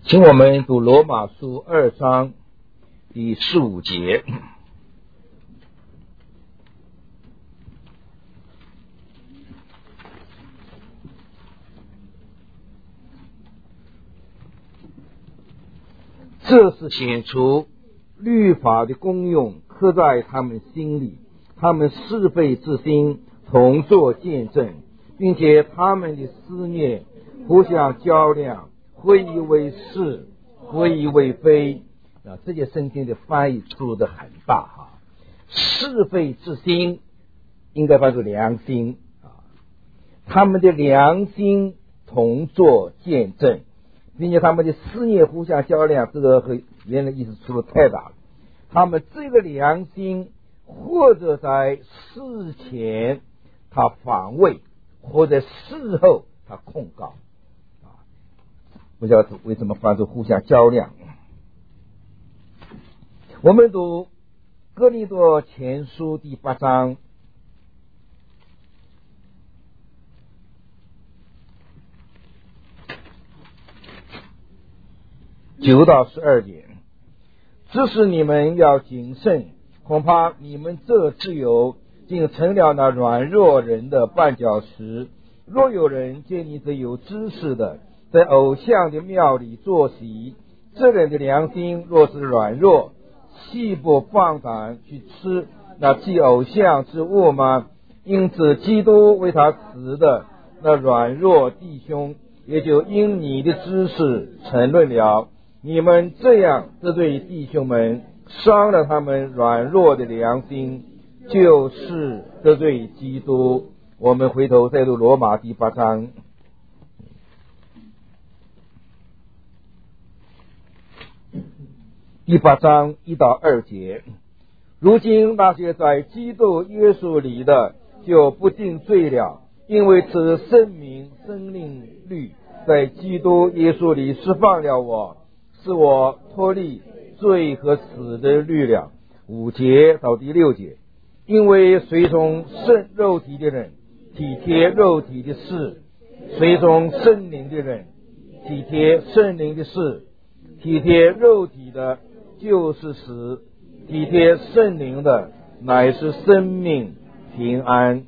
请我们读罗马书2章第15节。这是显出律法的功用刻在他们心里，他们是非之心同作见证，并且他们的思念互相较量，会以为是，会以为非。这些圣经的翻译出的很大哈。是非之心应该翻作良心啊，他们的良心同作见证，并且他们的思念互相较量，这个和原来意思出的太大了。他们这个良心或者在事前他防卫，或者事后他控告啊，不晓得为什么翻作互相较量。我们读哥林多前书第8章9到12节，只是你们要谨慎，恐怕你们这自由竟成了那软弱人的绊脚石。若有人见你这有知识的在偶像的庙里坐席，这人的良心若是软弱，岂不放胆去吃那祭偶像之物吗？因此基督为他死的那软弱弟兄，也就因你的知识沉沦了。你们这样这对弟兄们，伤了他们软弱的良心，就是得罪基督。我们回头再读罗马第8章第8章1到2节。如今那些在基督耶稣里的，就不定罪了，因为此生命生命律在基督耶稣里释放了我，使我脱离罪和死的律了。5节到第6节。因为随从肉体的人体贴肉体的事，随从圣灵的人体贴圣灵的事。体贴肉体的就是死，体贴圣灵的乃是生命平安。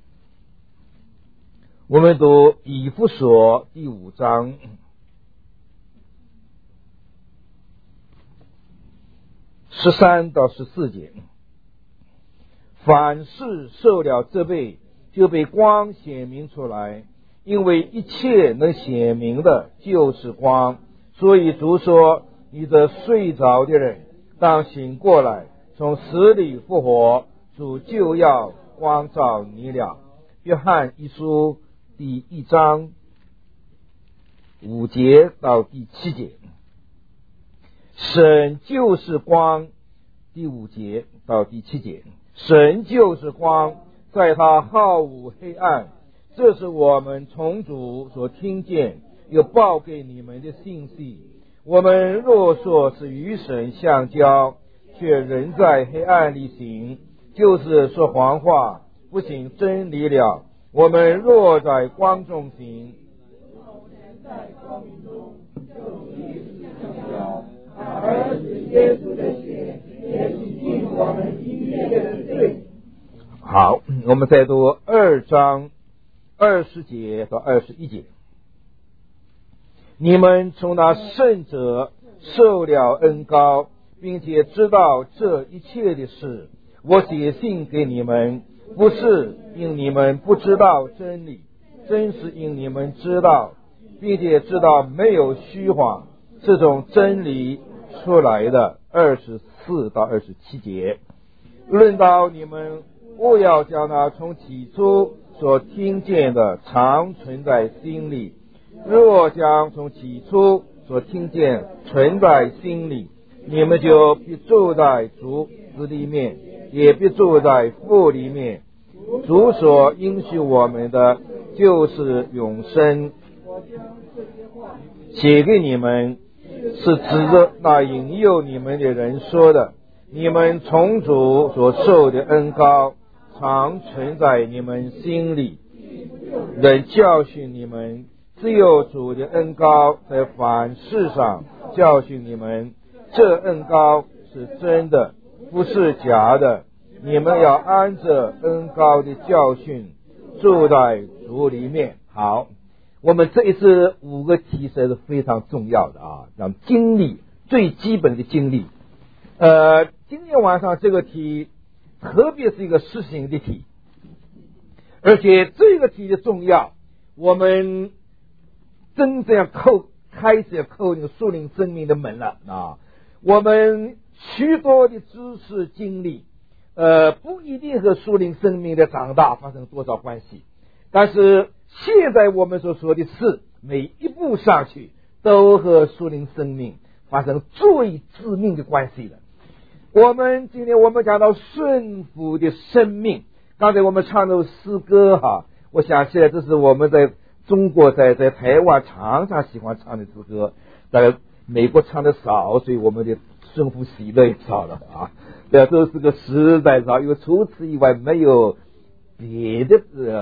我们读以弗所第5章13到14节。凡事受了责备，就被光显明出来，因为一切能显明的就是光。所以主说，你这睡着的人当醒过来，从死里复活，主就要光照你了。约翰一书第1章5节到第7节。神就是光，第5节到第7节。神就是光，在他毫无黑暗。这是我们从主所听见又报给你们的信息。我们若说是与神相交，却仍在黑暗里行，就是说谎话，不行真理了。我们若在光中行，在光明中就与神相交。儿子耶稣的血也洗净我们一切的罪。好，我们再读2章20节到21节。你们从那圣者受了恩膏，并且知道这一切的事。我写信给你们，不是因你们不知道真理，真是因你们知道，并且知道没有虚谎，这种真理出来的。24到27节。论到你们，不要将那从起初所听见的常存在心里。若将从起初所听见存在心里，你们就必住在主子里面，也必住在父里面。主所应许我们的就是永生。写给你们，是指着那引诱你们的人说的。你们从主所受的恩膏常存在你们心里，人教训你们， 只有主的恩膏在凡事上教训你们，这恩膏是真的，不是假的。你们要按着恩膏的教训住在主里面。好，我们这一次5个题是非常重要的啊，让经历最基本的经历。今天晚上这个题特别是一个实行的题，而且这个题的重要，我们真正要开始要扣那个属灵生命的门了啊！我们许多的知识经历，不一定和属灵生命的长大发生多少关系，但是现在我们所说的事，每一步上去都和属灵生命发生最致命的关系了。今天我们讲到顺服的生命，刚才我们唱的诗歌哈，我想起来这是我们在中国在台湾常常喜欢唱的诗歌，大概美国唱的少，所以我们的顺服喜乐也少了啊。这是个实在少，因为除此以外没有别的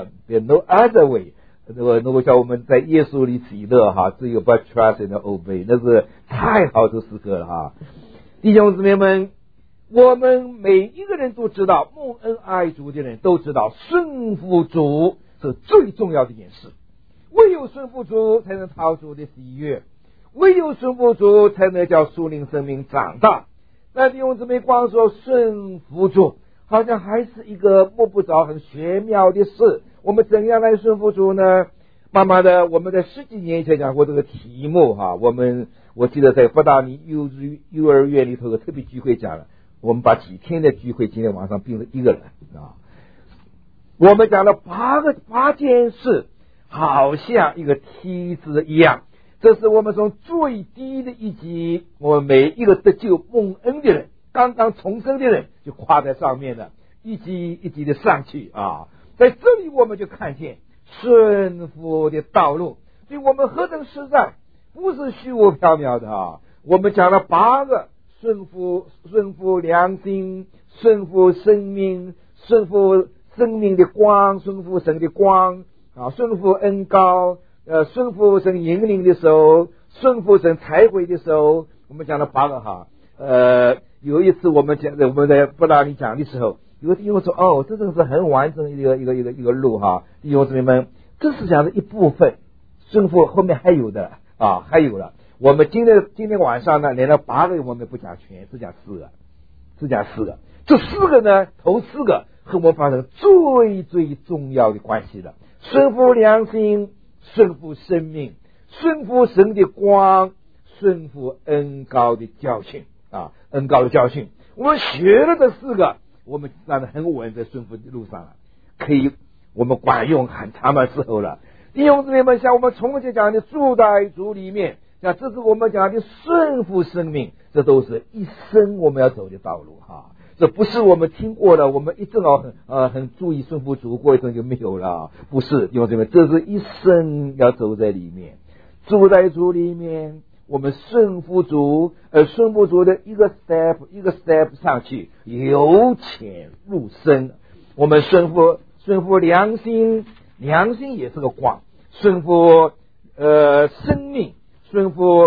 no other way。如果叫我们在耶稣里喜乐哈，只有 but trust and obey， 那是太好的诗歌了哈。弟兄姊妹们，我们每一个人都知道，蒙恩爱主的人都知道，顺服主是最重要的一件事。唯有顺服主才能讨主的喜悦，唯有顺服主才能叫属灵生命长大。那弟兄姊妹，光说顺服主好像还是一个摸不着很玄妙的事。我们怎样来顺服主呢？慢慢的，我们在10几年前讲过这个题目哈。我记得在布达尼幼儿园里头有特别聚会讲了，我们把几天的聚会今天晚上并了1个人啊。我们讲了8件事，好像一个梯子一样，这是我们从最低的一级，我们每一个得救蒙恩的人，刚刚重生的人就跨在上面了，一级一级的上去啊。在这里我们就看见顺服的道路，所以我们何等实在，不是虚无缥缈的啊。我们讲了8个顺服良心，顺服生命，顺服生命的光，顺服神的光啊，顺服恩膏，顺服神引领的手，顺服神才会的手。我们讲了8个哈。有一次我们在布达尼讲的时候，有个弟兄说，这真是很完整的一个路哈。弟兄姊妹们，这是讲的一部分，顺服后面还有的啊，还有了。我们今天晚上呢，连了8个我们不讲全，只讲4个。这4个呢，头4个和我们发生最重要的关系了。顺服良心，顺服生命，顺服神的光，顺服恩膏的教训啊，恩膏的教训。我们学了这4个，我们站得很稳在顺服的路上了，可以我们管用很长的时候了。弟兄姊妹们，像我们从前讲的住在主里面，像这是我们讲的顺服生命，这都是一生我们要走的道路哈。这不是我们听过了，我们一正好很注意顺服主，过一阵就没有了，不是弟兄姊妹，这是一生要走在里面，住在主里面。我们顺服主，顺服主的一个 step 上去，由浅入深。我们顺服良心，良心也是个光；顺服生命，顺服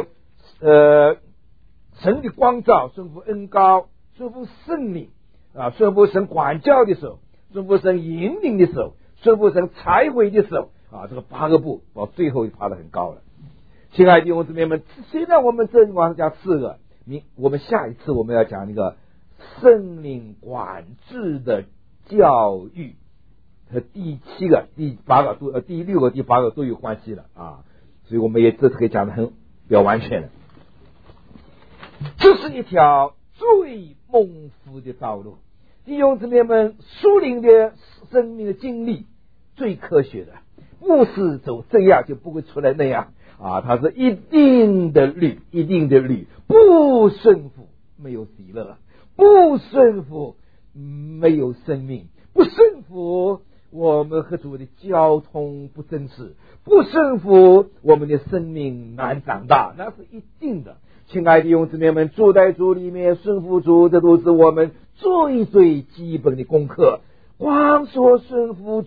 神的光照，顺服恩膏，顺服圣灵啊，顺服神管教的手，顺服神引领的手，顺服神才会的手啊。这个8个步，到最后就爬得很高了。亲爱的弟兄姊妹们，虽然我们这晚上讲4个，我们下一次我们要讲那个圣灵管制的教育，和第7个、第8个第6个、第8个都有关系了啊，所以我们也这次可以讲得比较完全了。这是一条最蒙福的道路，弟兄姊妹们，属灵的生命的经历最科学的，不是走这样就不会出来那样啊，它是一定的律，不顺服没有喜乐，不顺服没有生命，不顺服我们和主的交通不真实，不顺服我们的生命难长大，那是一定的。亲爱的弟兄姊妹们，住在主里面，顺服主，这都是我们最基本的功课。光说顺服主，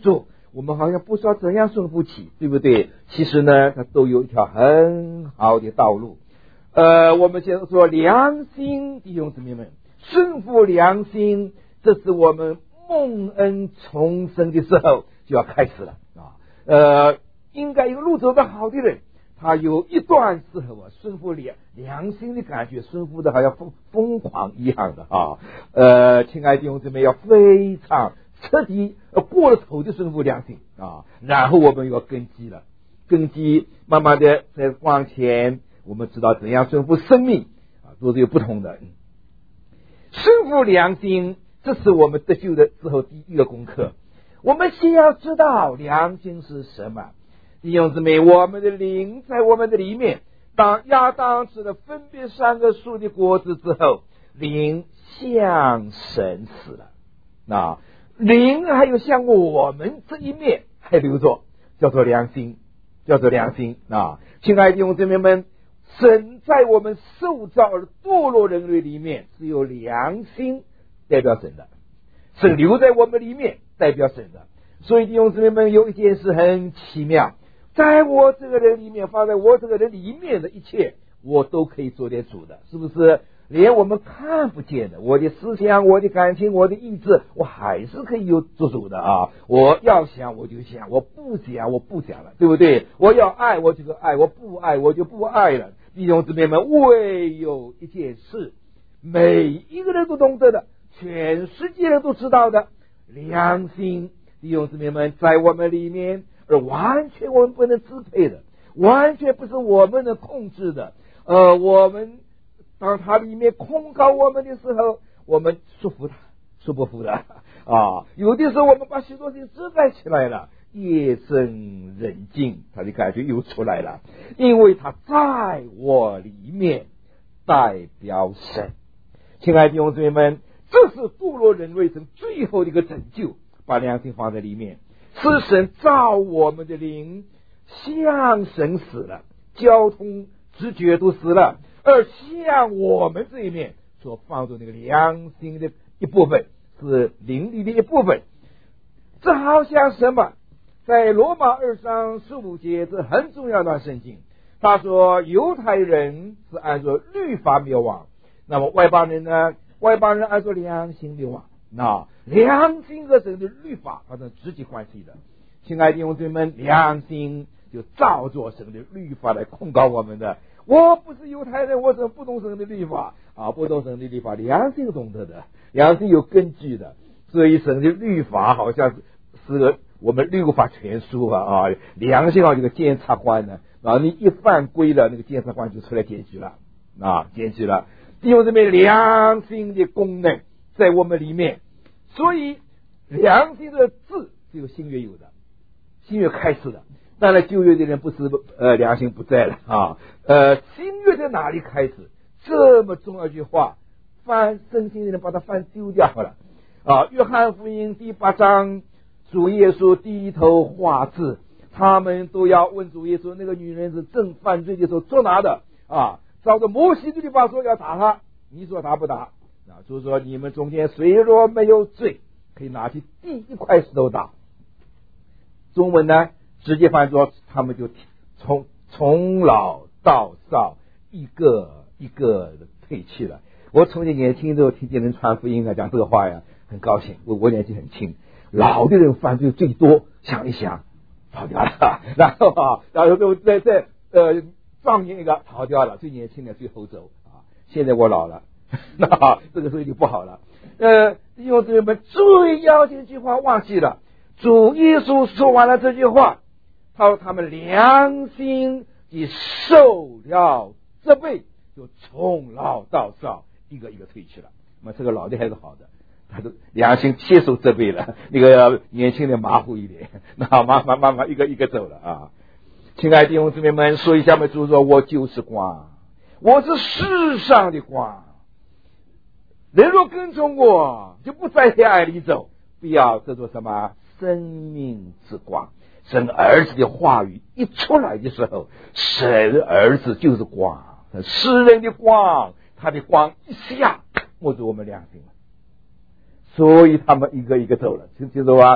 我们好像不知道怎样顺服起，对不对？其实呢，它都有一条很好的道路。我们现在说良心，弟兄姊妹们，顺服良心，这是我们蒙恩重生的时候就要开始了啊。应该一个路走得好的人，他有一段时候啊，顺服良心的感觉，顺服的好像疯狂一样的啊。亲爱的弟兄姊妹，要非常彻底过了头的顺服良心啊，然后我们要根基了，根基慢慢的在往前，我们知道怎样顺服生命啊，都是有不同的。顺服良心，这是我们得救的之后第一个功课。我们先要知道良心是什么。弟兄姊妹，我们的灵在我们的里面，当亚当吃了分别三个树的果子之后，灵向神死了。那灵还有像我们这一面还留着，叫做良心，叫做良心啊！亲爱的弟兄姊妹们，神在我们受造而堕落人类里面是有良心代表神的，神留在我们里面代表神的。所以弟兄姊妹们，有一件事很奇妙，在我这个人里面，放在我这个人里面的一切，我都可以做点主的，是不是？连我们看不见的，我的思想、我的感情、我的意志，我还是可以有做主的啊！我要想我就想，我不想我不想了，对不对？我要爱我就爱，我不爱我就不爱了。弟兄姊妹们，唯有一件事，每一个人都懂得的，全世界人都知道的，良心，弟兄姊妹们，在我们里面，而完全我们不能支配的，完全不是我们能控制的。我们当他里面控告我们的时候，我们说服他，说不服的啊！有的时候我们把许多事情遮盖起来了，夜深人静，他的感觉又出来了，因为他在我里面代表神。亲爱的弟兄姊妹们，这是堕落人类神最后的一个拯救，把良心放在里面，是神造我们的灵向神死了，交通直觉都死了，而向我们这一面所放着那个良心的一部分，是灵里的一部分。这好像什么？在罗马2章15节，这很重要的圣经，他说犹太人是按照律法灭亡，那么外邦人呢？外邦人按照良心灭亡。那良心和神的律法发生直接关系的。亲爱的弟兄姊妹们，良心就照着神的律法来控告我们的。我不是犹太人，我怎么不懂神的律法啊？不懂神的律法，良心懂得的，良心有根据的。所以神的律法好像是我们律法全书啊，良心好像这个检察官呢啊，你一犯规了，那个检察官就出来检举了啊，检举了。弟兄姊妹，良心的功能在我们里面，所以良心的字只有新约有的，新约开始的。当然旧约的人不是良心不在了啊。新约在哪里开始？这么重要一句话，翻圣经的人把它翻丢掉了啊。约翰福音第8章，主耶稣低头画字，他们都要问主耶稣，那个女人是正犯罪的时候捉拿的啊，照着摩西的律法说要打他，你说打不打啊？就是说你们中间谁若没有罪，可以拿起第一块石头打。中文呢直接翻作他们就从老到少一个一个的退去了。我从前年轻的时候听见人传福音啊，讲这个话呀，很高兴。我年纪很轻，老的人犯罪最多，想一想跑掉了，然后就在壮年一个逃掉了，最年轻的最后走啊。现在我老了，那这个时候就不好了。弟兄姊妹们，最要紧一句话忘记了，主耶稣说完了这句话，他说他们良心已受了责备，就从老到少一个一个退去了。那么这个老的还是好的，他的良心接受责备了，那个年轻人马虎一点，那慢慢一个一个走了啊。亲爱的弟兄姊妹们，说一下嘛，主说我就是光，我是世上的光，人若跟从我，就不在黑暗里走，必要得着什么生命之光。神儿子的话语一出来的时候，神儿子就是光，世人的光，他的光一下摸着我们良心了，所以他们一个一个走了，记住吧？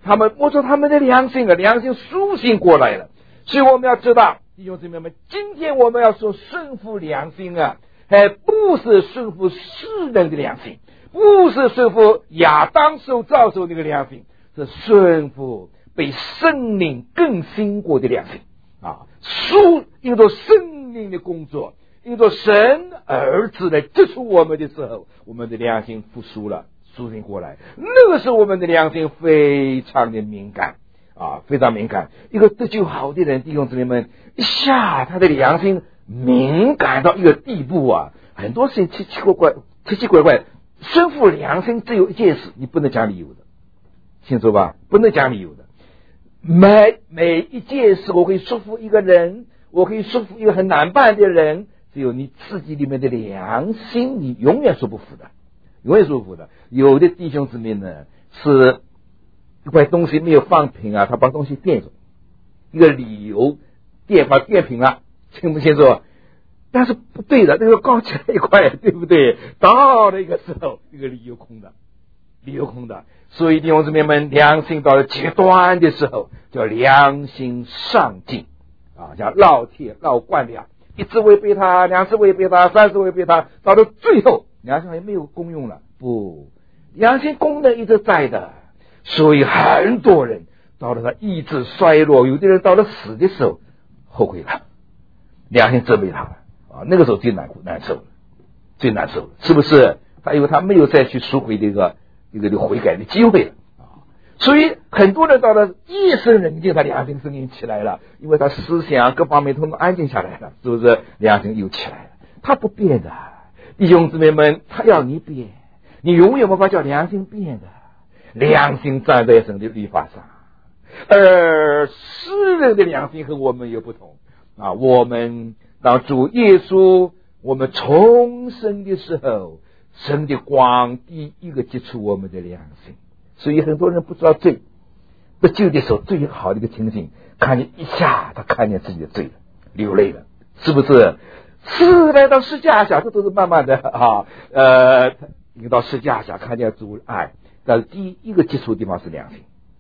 他们摸出他们的良心了，良心苏醒过来了。所以我们要知道，弟兄姊妹们，今天我们要说顺服良心啊，不是顺服世人的良心，不是顺服亚当受造时候那个良心，是顺服被圣灵更新过的良心啊！因着圣灵的工作，因着神儿子来接触我们的时候，我们的良心复苏了，苏醒过来。那个时候我们的良心非常的敏感啊，非常敏感。一个得救好的人，弟兄姊妹们，一下他的良心敏感到一个地步啊，很多事情奇奇怪怪。顺服良心只有一件事，你不能讲理由的，清楚吧？不能讲理由的。每一件事，我可以说服一个人，我可以说服一个很难办的人，只有你自己里面的良心，你永远说不服的，永远说不服的。有的弟兄姊妹呢，是一块东西没有放平啊，他把东西垫住，一个理由把垫平了，清不清楚？但是不对的，那个高起来一块，对不对？到了一个时候，这个理由空的。所以弟兄姊妹们，良心到了极端的时候，叫良心上进啊，叫烙铁烙惯了，一次违背他，两次违背他，三次违背他，到了最后，良心也没有功用了。不，良心功能一直在的。所以很多人到了他意志衰弱，有的人到了死的时候后悔了，良心责备他了啊，那个时候最难受了，是不是？因为他没有再去赎回这个悔改的机会了啊。所以很多人到了夜深人静，他良心声音起来了，因为他思想各方面通通安静下来了，是不是？良心又起来了，他不变的，弟兄姊妹们，他要你变，你永远无法叫良心变的。良心站在神的律法上，而世人的良心和我们有不同啊。我们当主耶稣我们重生的时候，神的光第一个接触我们的良心。所以很多人不知道罪，得救的时候最好的一个情景，看见一下他看见自己的罪了，流泪了，是不是？是来到十架下，这都是慢慢的啊，你到十架下看见主爱。但是第一个接触的地方是良心。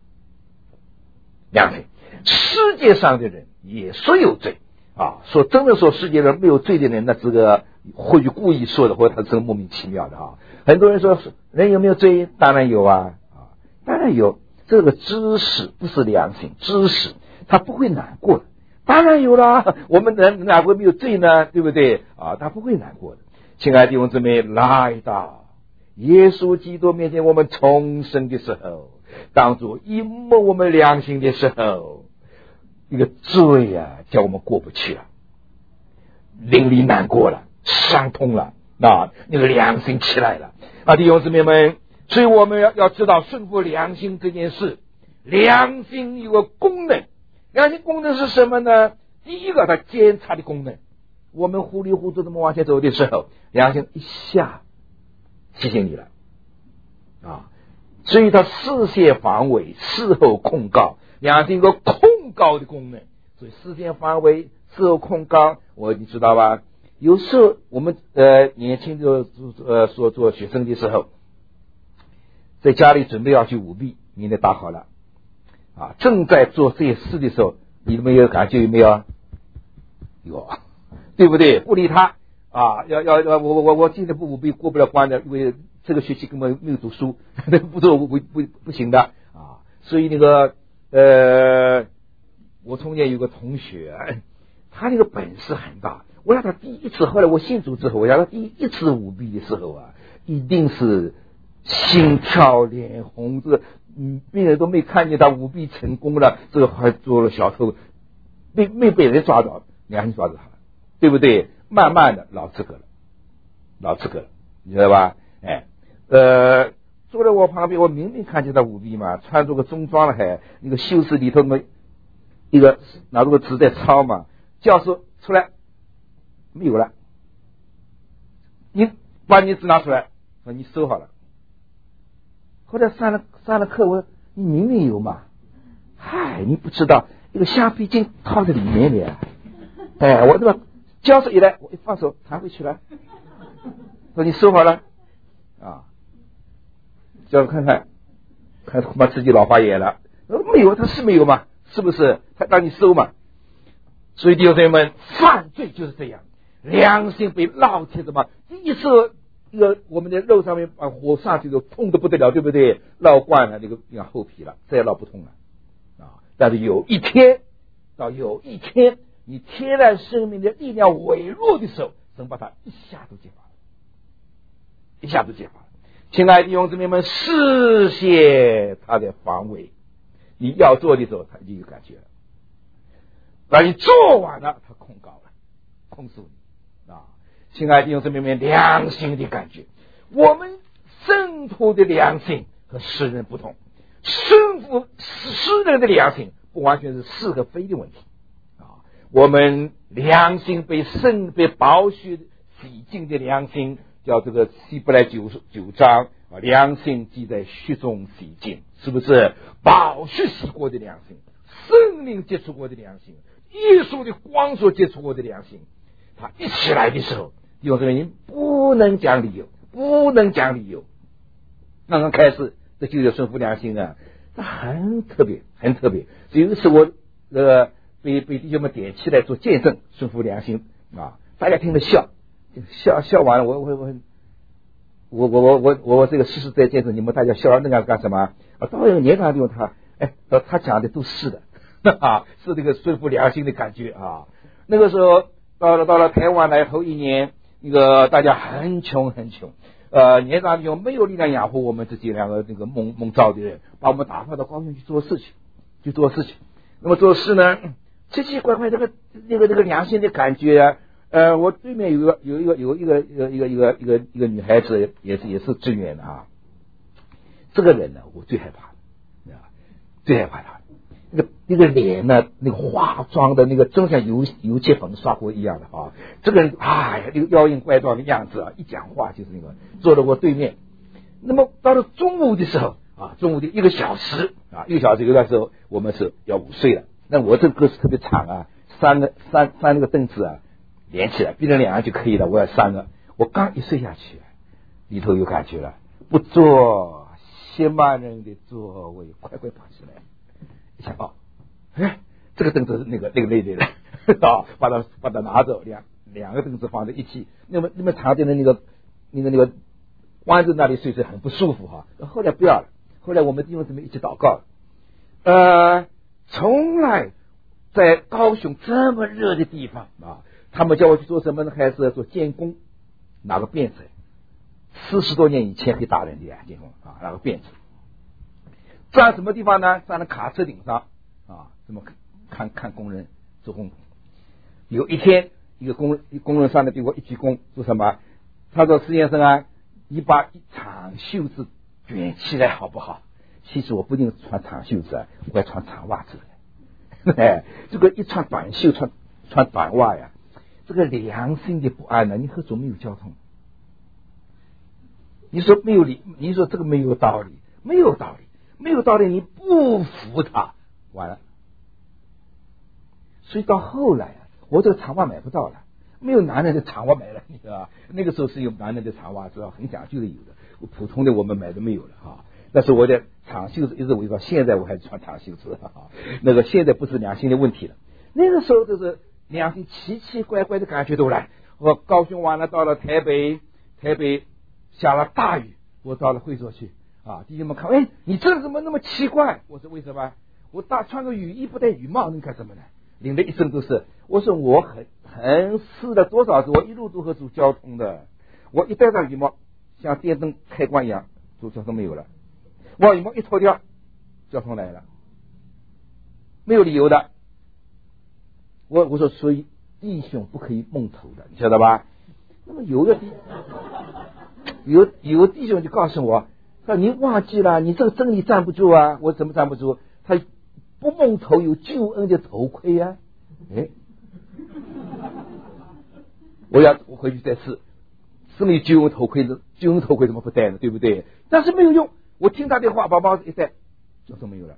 世界上的人也说有罪啊，说真的说世界上没有罪的人，那这个或许故意说的，或者他是莫名其妙的啊。很多人说人有没有罪？当然有啊，当然有。这个知识不是良心，知识他不会难过的，当然有啦。我们人哪会没有罪呢？对不对啊？他不会难过的。亲爱的弟兄姊妹，来到耶稣基督面前，我们重生的时候，当作一摸我们良心的时候，一个罪啊叫我们过不去了，淋漓难过了，伤痛了，那个良心起来了啊，弟兄姊妹们。所以我们要知道顺服良心这件事。良心有个功能，良心功能是什么呢？第一个，它监察的功能。我们糊里糊涂的往前走的时候，良心一下提醒你了啊，所以它事先防卫，事后控告。良心有个控告的功能，所以事先防卫，事后控告，你知道吧？有时候我们年轻的做学生的时候，在家里准备要去舞弊，明天打好了啊，正在做这些事的时候，你们有感觉有没有？有，对不对？不理他啊，我今天不舞弊过不了关的，因为这个学期根本没有读书，不做不行的啊。所以我从前有个同学，他那个本事很大。我让他第一次，后来我信主之后，我让他第一次舞弊的时候啊，一定是心跳脸红，这个别人都没看见他舞弊成功了，这个还做了小偷，没被人抓到，良心抓住他了，对不对？慢慢的老资格了，你知道吧？坐在我旁边，我明明看见他舞弊嘛，穿着个中装了，还那个袖子里头嘛，一个拿着个纸在抄嘛，教授出来没有了，你把你纸拿出来，说你收好了。后来上了课，我说你明明有嘛，嗨，你不知道一个橡皮筋套在里面的，我这个教授一来，我一放手弹回去了，说你收好了啊，教授看恐怕自己老花眼了， 没有，他是没有嘛？是不是？他让你收嘛？所以弟兄姊妹们，犯罪就是这样，良心被烙铁的嘛。一射我们的肉上面把火上去就痛得不得了，对不对？烙惯了那个厚皮了，再也烙不痛了啊！但是有一天，你天然生命的力量微弱的时候，神把它一下都解放了。亲爱的弟兄姊妹们，视线他的防卫，你要做的时候，他已经有感觉了。当你做完了，他控诉你啊！亲爱的弟兄姊妹们，良心的感觉，我们圣徒的良心和世人不同，世人的良心不完全是是和非的问题啊！我们良心被宝血洗净的良心，叫这个希伯来9章啊，良心既在血中洗净，是不是？宝血洗过的良心，圣灵接触过的良心，耶稣的光所接触过的良心，他一起来的时候，弟兄姊妹，不能讲理由。刚刚开始这就有顺服良心啊，它很特别。所以有一次我被弟兄们点起来做见证，顺服良心啊，大家听着笑完了，我这个实实在见证，你们大家笑那个干什么啊？到有年长的地方，他讲的都是的啊，是这个顺服良心的感觉啊。那个时候到了台湾来头一年，那个大家很穷，年长的弟兄没有力量养活我们这几两个这个蒙召的人，把我们打发到高雄去做事情。那么做事呢，奇奇怪怪这个良心的感觉啊。我对面有一个女孩子，也是志愿的啊。这个人呢，我最害怕他。那个脸呢，那个化妆的那个，真像油漆粉刷过一样的啊。这个人那个妖艳怪状的样子啊，一讲话就是那个坐在我对面。那么到了中午的时候啊，中午的1个小时有的时候我们是要午睡了。那我这个歌是特别长啊，三个凳子啊连起来，别人2个就可以了，我要3个。我刚一睡下去，里头有感觉了，不坐先骂人的座位，快跑起来。一想这个凳子是那个累的啊，把它拿走，两个凳子放在一起，那么常见的那个弯在那里睡很不舒服哈。后来不要了，后来我们弟兄姊妹一起祷告。从来在高雄这么热的地方啊，他们叫我去做什么呢？还是做监工，拿个辫子，40多年以前给打人的监工啊，拿个辫子。站什么地方呢？站在卡车顶上啊，这么看工人做工。有一天，一个工人上来对我一鞠躬，说什么？他说：“施先生啊，你把长袖子卷起来好不好？”其实我不一定穿长袖子啊，我要穿长袜子。这个一穿短袖穿短袜呀，这个良心的不安呢，你何总没有交通？你说没有理，你说这个没有道理，你不服他，完了。所以到后来啊，我这个长袜买不到了，没有男人的长袜买了，你知道吧？那个时候是有男人的长袜子，很讲究的有的，普通的我们买的没有了啊。但是我的长袖子一直围到现在，我还是穿长袖子啊。那个现在不是良心的问题了，那个时候就是良心奇奇怪怪的感觉都来。我高雄完了，到了台北下了大雨，我到了会所去啊，弟兄们看，你这怎么那么奇怪？我说为什么？我穿个雨衣不戴雨帽，你干什么呢？淋得一身都是。我说我很试了多少次，我一路都和主交通的，我一戴上雨帽，像电灯开关一样，主交通没有了。我羽毛一脱掉，交通来了，没有理由的。我说，所以弟兄不可以蒙头的，你晓得吧？那么有弟兄就告诉我，说你忘记了，你这个真理站不住啊！我怎么站不住？他不蒙头有救恩的头盔啊！我回去再试，是没有救恩头盔的，救恩头盔怎么不戴呢？对不对？但是没有用。我听他的话，把帽子一戴，交通没有了。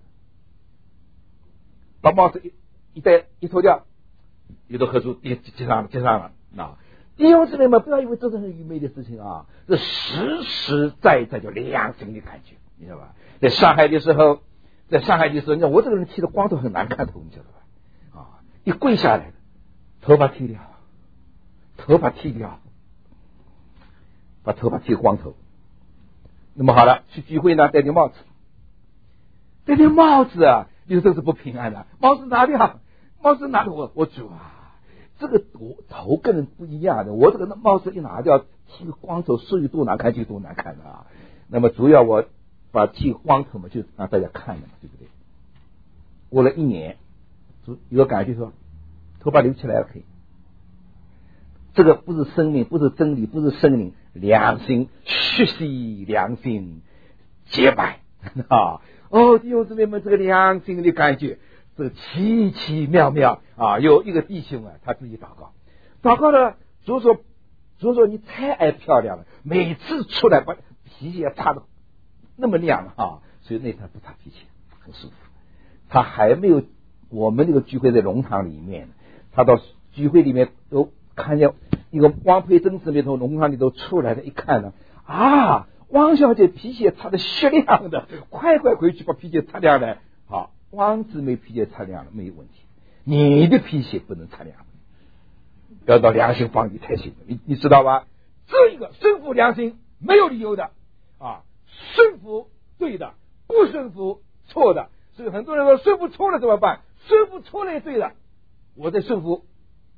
把帽子一戴一脱掉，有的合主接上了。弟兄姊妹们，不要以为这是很愚昧的事情啊，这实实在在叫良心的感觉，你知道吧？在上海的时候， 在上海的时候，你看我这个人剃的光头很难看头，你知道吧？啊，一跪下来，头发剃掉，把头发剃光头。那么好了，去聚会呢，戴顶帽子，啊，有时候是不平安的。帽子拿掉，我主啊，这个头跟人不一样的，我这个帽子一拿掉，剃个光头，至于多难看就多难看的啊。那么主要我把剃光头嘛，就让大家看的嘛，对不对？过了1年，有个感觉说，头发留起来了可以。这个不是生命，不是真理，不是生命，良心，血洗良心，洁白啊！哦，弟兄姊妹们，这个良心的感觉，这个奇奇妙妙啊！有一个弟兄啊，他自己祷告了，主说你太爱漂亮了，每次出来把脾气也擦的那么亮啊，所以那天不擦脾气，很舒服。他还没有我们这个聚会在龙堂里面，他到聚会里面都看见一个汪培珍姊妹从龙堂里头出来的，一看呢，啊，汪小姐脾气也擦得雪亮的，快回去把脾气擦亮了。好，汪姊妹脾气擦亮了没有问题，你的脾气不能擦亮，要到良心方面才行。你知道吧？这一个顺服良心没有理由的啊，顺服对的，不顺服错的。所以很多人说顺服错了怎么办？顺服错了也对的，我在顺服。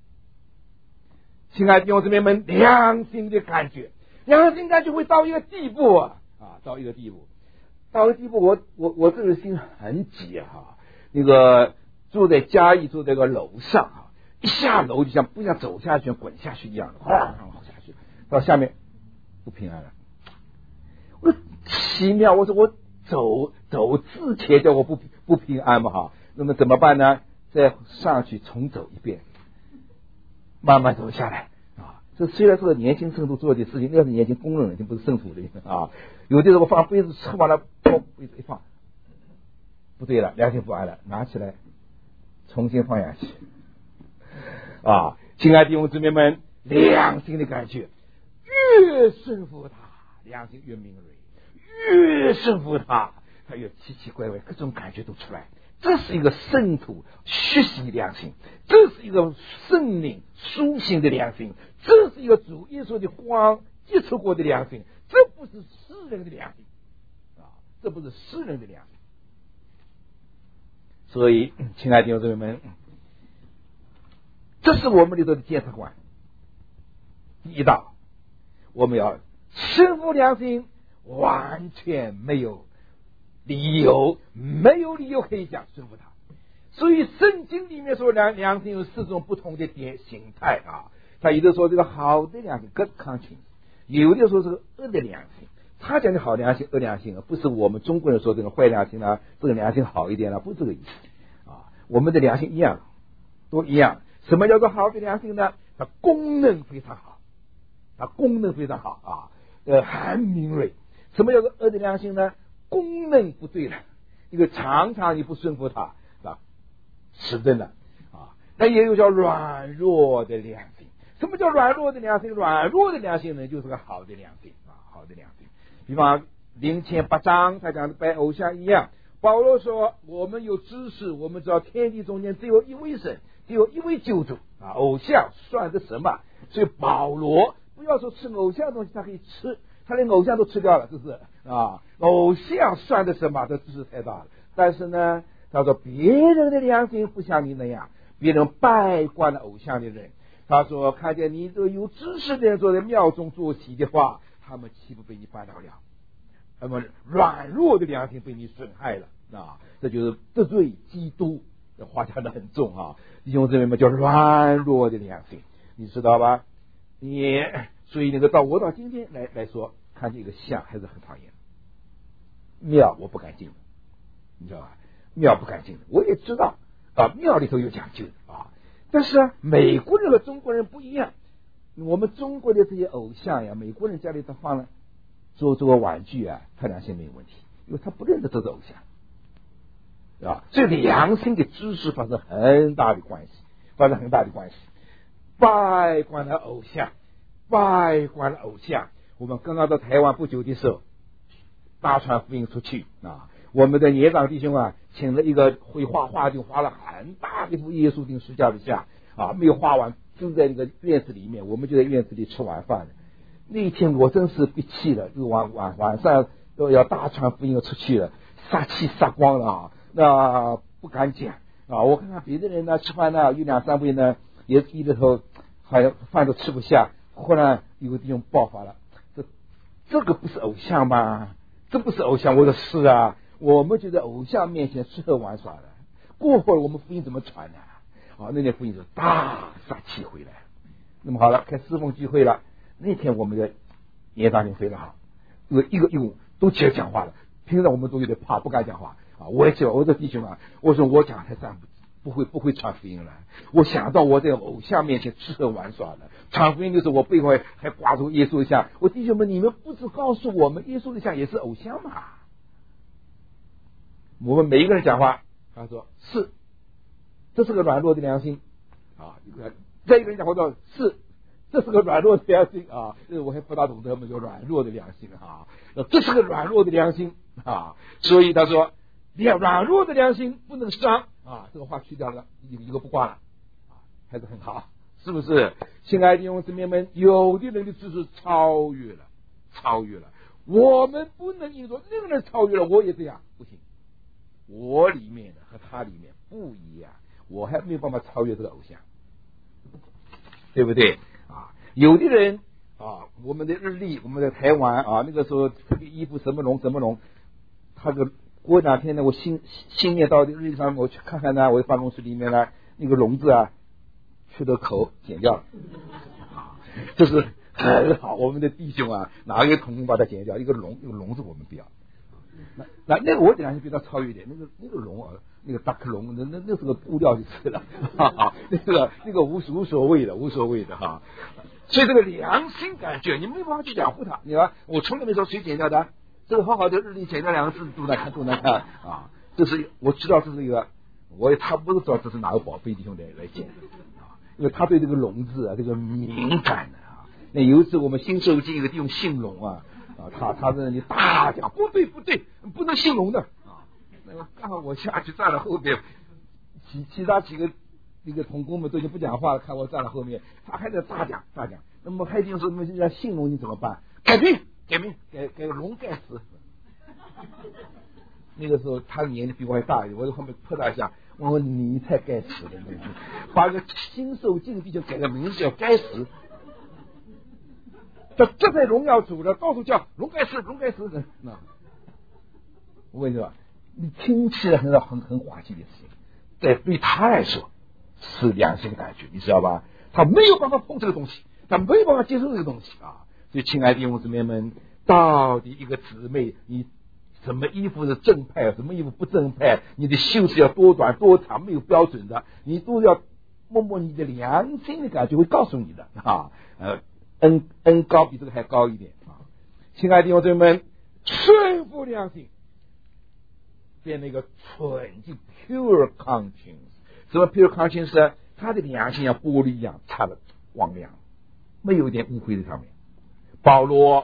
亲爱的弟兄姊妹们，良心的感觉会到一个地步到一个地步，我这个心很急啊。那个住在嘉义，住在个楼上啊，一下楼就像不像走下去滚下去一样的，哗下去，到下面不平安了。我奇妙，我说我走之前叫我不平安嘛哈，那么怎么办呢？再上去重走一遍，慢慢走下来啊。这虽然是年轻圣徒做的事情，那是年轻工人，已经不是圣徒了啊。有的时候放杯子吃完了，杯子一放，不对了，良心不安了，拿起来重新放下去啊。亲爱的弟兄姊妹们，良心的感觉越顺服他，良心越敏锐，越顺服他越奇奇怪怪，各种感觉都出来。这是一个圣徒学习良心，这是一个圣灵苏醒的良心，这是一个主耶稣的光接触过的良心，这不是世人的良心啊，这不是世人的良心。所以亲爱的弟兄姊妹们，这是我们里头的检察官。第一道，我们要顺服良心，完全没有理由可以讲顺服他。所以圣经里面说良心有4种不同的形态啊。他有的说这个好的良心 good conscience， 有的说这个恶的良心。他讲的好良心恶良心不是我们中国人说这个坏良心这个良心好一点不是这个意思啊。我们的良心一样，都一样。什么叫做好的良心呢？它功能非常好很敏锐。什么叫做恶的良心呢？功能不对了，一个常常你不顺服它迟钝了啊。那也有叫软弱的良心。什么叫软弱的良心？软弱的良心呢，就是个好的良心好的良心。比方林前8章他讲的拜偶像一样，保罗说我们有知识，我们知道天地中间只有一位神，只有一位救主偶像算的什么？所以保罗不要说吃偶像的东西他可以吃，他连偶像都吃掉了，是不是偶像算的什么？这知识太大了。但是呢，他说别人的良心不像你那样，别人拜惯了偶像的人，他说看见你这有知识的人坐在庙中坐席的话，他们岂不被你绊倒了？那么软弱的良心被你损害了这就是得罪基督，这话讲得很重弟兄姊妹们，叫软弱的良心，你知道吧？所以那个我到今天来说，看见一个像还是很讨厌。庙我不敢进，你知道吧？庙不敢进，我也知道庙里头有讲究但是美国人和中国人不一样。我们中国的这些偶像美国人家里头放了做个玩具他良心没有问题，因为他不认得这是偶像所以良心的知识发生很大的关系。拜惯了偶像。我们刚刚到台湾不久的时候，大传福音出去我们的年长弟兄啊，请了一个会画画，就画了很大的一幅耶稣钉十字架的像啊，没有画完，就在那个院子里面，我们就在院子里吃晚饭的。那一天我真是憋气了，就晚上要大传福音要出去了，杀气杀光了啊，那不敢讲啊。我看看别的人呢，吃饭呢有两三位呢，也低着头，好像饭都吃不下。忽然有个弟兄爆发了，这个不是偶像吗？这不是偶像。我说是啊，我们就在偶像面前吃喝玩耍的，过会儿我们福音怎么传呢？啊，那天福音就大杀气回来。那么好了，开侍奉聚会了。那天我们的年长人非常好，一个都起来讲话了。平常我们都有点怕，不敢讲话啊。我也讲，我说弟兄啊，我说我讲台上不会传福音了。我想到我在偶像面前吃喝玩耍了，传福音的时候我背后还挂着耶稣的像。我弟兄们，你们不是告诉我们耶稣的像也是偶像吗？我们每一个人讲话，他说是，这是个软弱的良心啊。再一个人讲话说是，这是个软弱的良心啊。我还不大懂得什么叫软弱的良心啊。这是个软弱的良心啊。所以他说，软弱的良心不能伤啊。这个话去掉了，一个不挂了啊，还是很好，是不是？亲爱的弟兄姊妹们，有的人的知识超越了。我们不能因说那个人超越了，我也这样，不行。我里面的和他里面不一样，我还没有办法超越这个偶像，对不对啊？有的人啊，我们的日历，我们在台湾啊，那个时候特别衣服什么龙，他个过两天呢，我新年到的日历上面，我去看看呢，我的办公室里面呢，那个笼子啊，去的口剪掉了，这是很好。我们的弟兄啊，哪一个童工把它剪掉，一个笼子我们不要。那个我等下就比他超越一点，那个龙啊，那个大克龙，那是个布料就是了，那个无所谓的哈。所以这个良心感觉，你没办法去养护它，你看我从来没说谁剪掉的，这个好好的日历剪掉两个字都难看啊。这是我知道这是一个，他不是说这是哪个宝贝弟兄来剪的啊，因为他对这个龙字啊这个敏感的啊。那有一次我们新受进一个弟兄姓龙啊。他在那里大讲，不对，不能姓龙的啊。那个刚好我下去站在后边，其他几个那个同工们都已经不讲话了，看我站在后面，他还在大讲。那么还听说那么姓龙你怎么办？改名，改龙盖死。那个时候他年纪比我还大一点，我在后面扑他一下，我说你才该死的，把个新受敬弟兄改个名字叫该死。这才荣耀主的，到处叫龙盖世。那我跟你说，你听起来很滑稽的事情，在对他来说是良心的感觉，你知道吧？他没有办法碰这个东西，他没有办法接受这个东西啊。所以，亲爱的弟兄姊妹们，到底一个姊妹，你什么衣服是正派，什么衣服不正派，你的袖子要多短多长，没有标准的，你都要默默你的良心的感觉会告诉你的啊。恩高比这个还高一点啊！亲爱的弟兄姊妹们，顺服良心，变成一个纯净 pure conscience。什么 pure conscience 呢？他的良心像玻璃一样擦得光亮，没有一点污秽在上面。保罗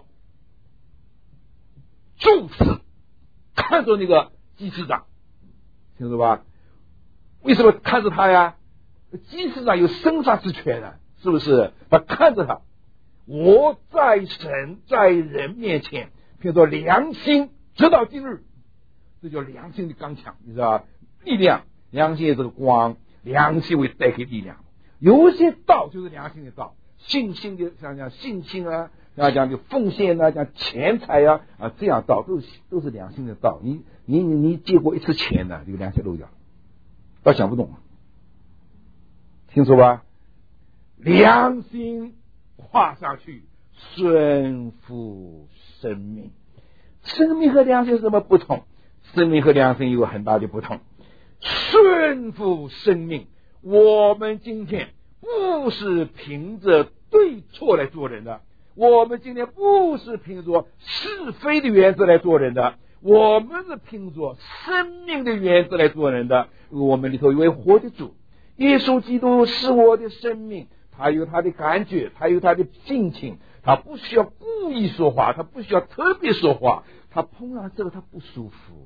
注视看着那个祭司长，清楚吧？为什么看着他呀？祭司长有生杀之权的，是不是？他看着他。我在神在人面前，凭着良心直到今日，这叫良心的刚强，你知道吧？力量，良心也是个光，良心会带给力量。有一些道就是良心的道，信心的像信心啊，讲的奉献啊，讲钱财啊这样道都是良心的道。你借过一次钱呢，这个良心漏掉了，倒想不懂，清楚吧？良心画上去，顺服生命。生命和良心有什么不同？生命和良心有很大的不同。顺服生命，我们今天不是凭着对错来做人的，我们今天不是凭着是非的原则来做人的，我们是凭着生命的原则来做人的。我们里头有位活的主，耶稣基督是我的生命，他有他的感觉，他有他的性情，他不需要故意说话，他不需要特别说话，他碰上这个他不舒服，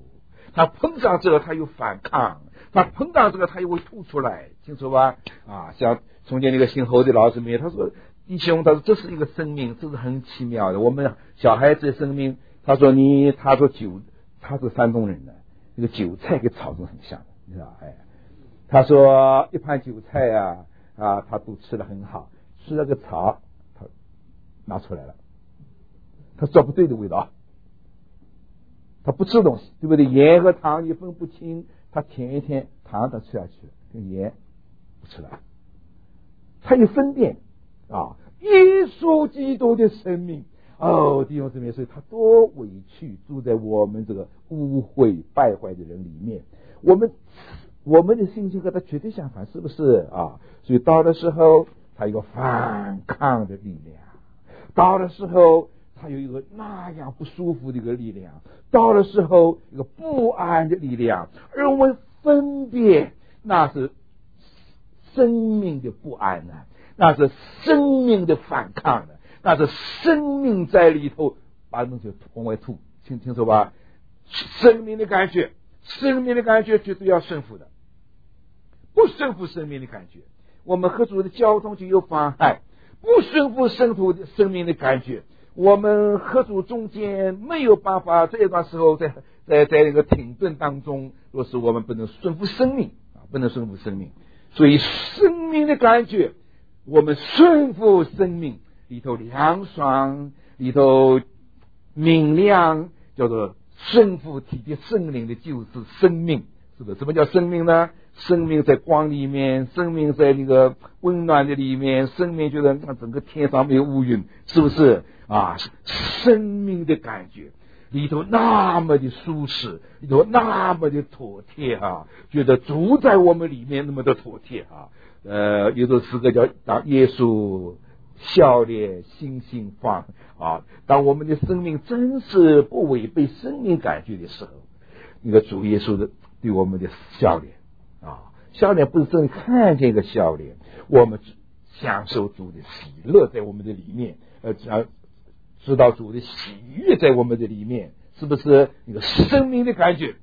他碰上这个他又反抗，他碰到这个他又会吐出来，清楚吧？像从前那个姓侯的老师们，他说弟兄，他说这是一个生命，这是很奇妙的。我们小孩子的生命，他说他是山东人的，这个韭菜跟草种很像，你知道？他说一盘韭菜他都吃得很好，吃了个草，他拿出来了，他说不对的味道，他不吃东西，对不对？盐和糖也分不清，他舔一舔，糖他吃下去了，跟盐不吃了，他有分辨耶稣基督的生命弟兄姊妹，所以他多委屈住在我们这个污秽败坏的人里面，我们的心情和他绝对相反，是不是所以到的时候他有个反抗的力量，到的时候他有一个那样不舒服的一个力量，到的时候一个不安的力量，而我们分辨那是生命的不安那是生命的反抗那是生命在里头把东西往外吐，清楚吧？生命的感觉绝对要胜负的，不胜负生命的感觉，我们和主的交通就有妨害；不胜负生命的感觉，我们和主中间没有办法。这一段时候在那个停顿当中，若是我们不能顺服生命所以生命的感觉，我们顺服生命里头凉爽，里头明亮，叫做顺服体的圣灵的就是生命，是不是？什么叫生命呢？生命在光里面，生命在那个温暖的里面，生命觉得整个天上没有乌云，是不是生命的感觉里头那么的舒适，里头那么的妥帖觉得主在我们里面那么的妥帖有的诗歌叫当耶稣笑脸心心放当我们的生命真是不违背生命感觉的时候，那个主耶稣的对我们的笑脸笑脸不是真看见一个笑脸，我们享受主的喜乐在我们的里面，知道主的喜悦在我们的里面，是不是那个生命的感觉？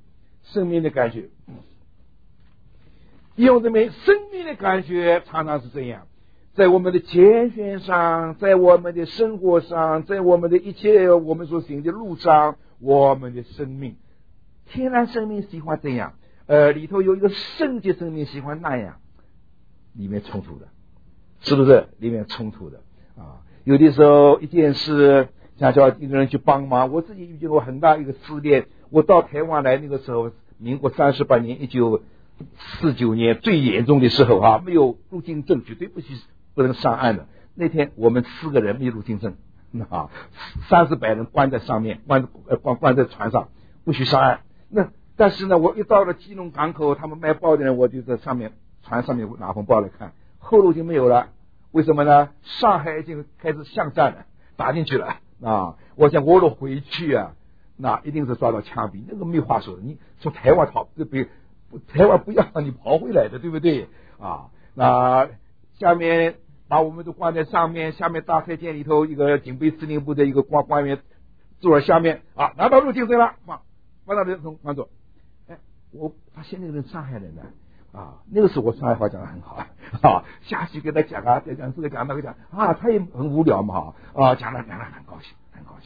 弟兄姊妹，生命的感觉常常是这样，在我们的拣选上，在我们的生活上，在我们的一切我们所行的路上，我们的生命，天然生命喜欢这样，里头有一个圣洁生命喜欢那样，里面冲突的，是不是？里面冲突的有的时候一件事想叫一个人去帮忙，我自己遇见过很大一个失恋。我到台湾来那个时候，民国38年1949年最严重的时候没有入境证，绝对不能上岸的。那天我们4个人没有入境证30百人关在上面，关在船上，不许上岸。但是呢，我一到了基隆港口，他们卖报的人，我就在船上面拿封报来看，后路就没有了。为什么呢？上海已经开始巷战了，打进去了我想我若回去那一定是抓到枪毙，那个没话说的。你从台湾台湾不要你跑回来的，对不对那下面把我们都关在上面，下面大太监里头一个警备司令部的一个官员坐在下面拿到入境证了，关到人从关走。我发现那个人上海人那个时候我上海话讲得很好下去跟他讲再讲这个讲那个讲他也很无聊嘛讲了很高兴。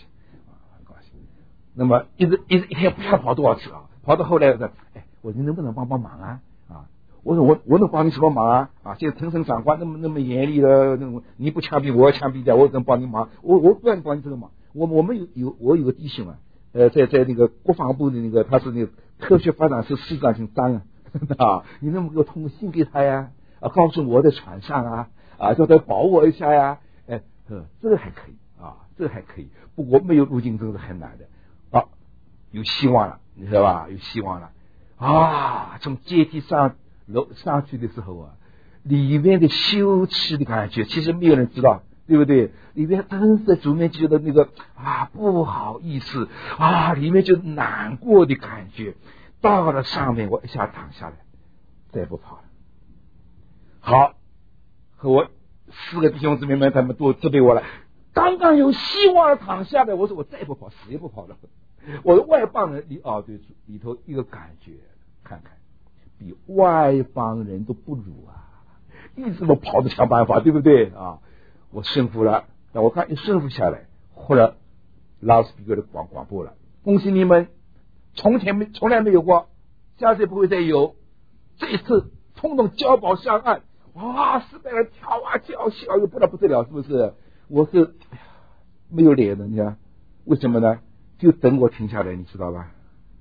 那么一天不知道跑多少次跑到后来我说你能不能帮忙我说我能帮你什么忙现在陈省长官那么严厉的，你不枪毙我要枪毙掉，我怎么帮你忙？我不愿意帮你这个忙。我有个弟兄在那个国防部的那个，他是那个科学发展室室长姓张你能不能给我通个信给他呀？告诉我在船上叫他保我一下呀？这个还可以不过没有入境证是很难的有希望了，你知道吧？有希望了从阶梯上去的时候里面的羞耻的感觉，其实没有人知道，对不对？里面真是在主面觉得那个不好意思里面就难过的感觉。到了上面，我一下躺下来，再不跑了。好，和我4个弟兄姊妹们，他们都责备我了。 刚刚有希望躺下来，我说我再不跑，死也不跑了。我的外邦人对里头一个感觉，看看比外邦人都不如啊，一直都跑着想办法，对不对啊？我胜负了，那我看一胜负下来，后来拉斯比格的广播了，恭喜你们，从来没有过，下次也不会再有，这一次通通交保上岸，哇，400人跳啊叫笑，又不得了，是不是？我是没有脸的，你看为什么呢？就等我停下来，你知道吧？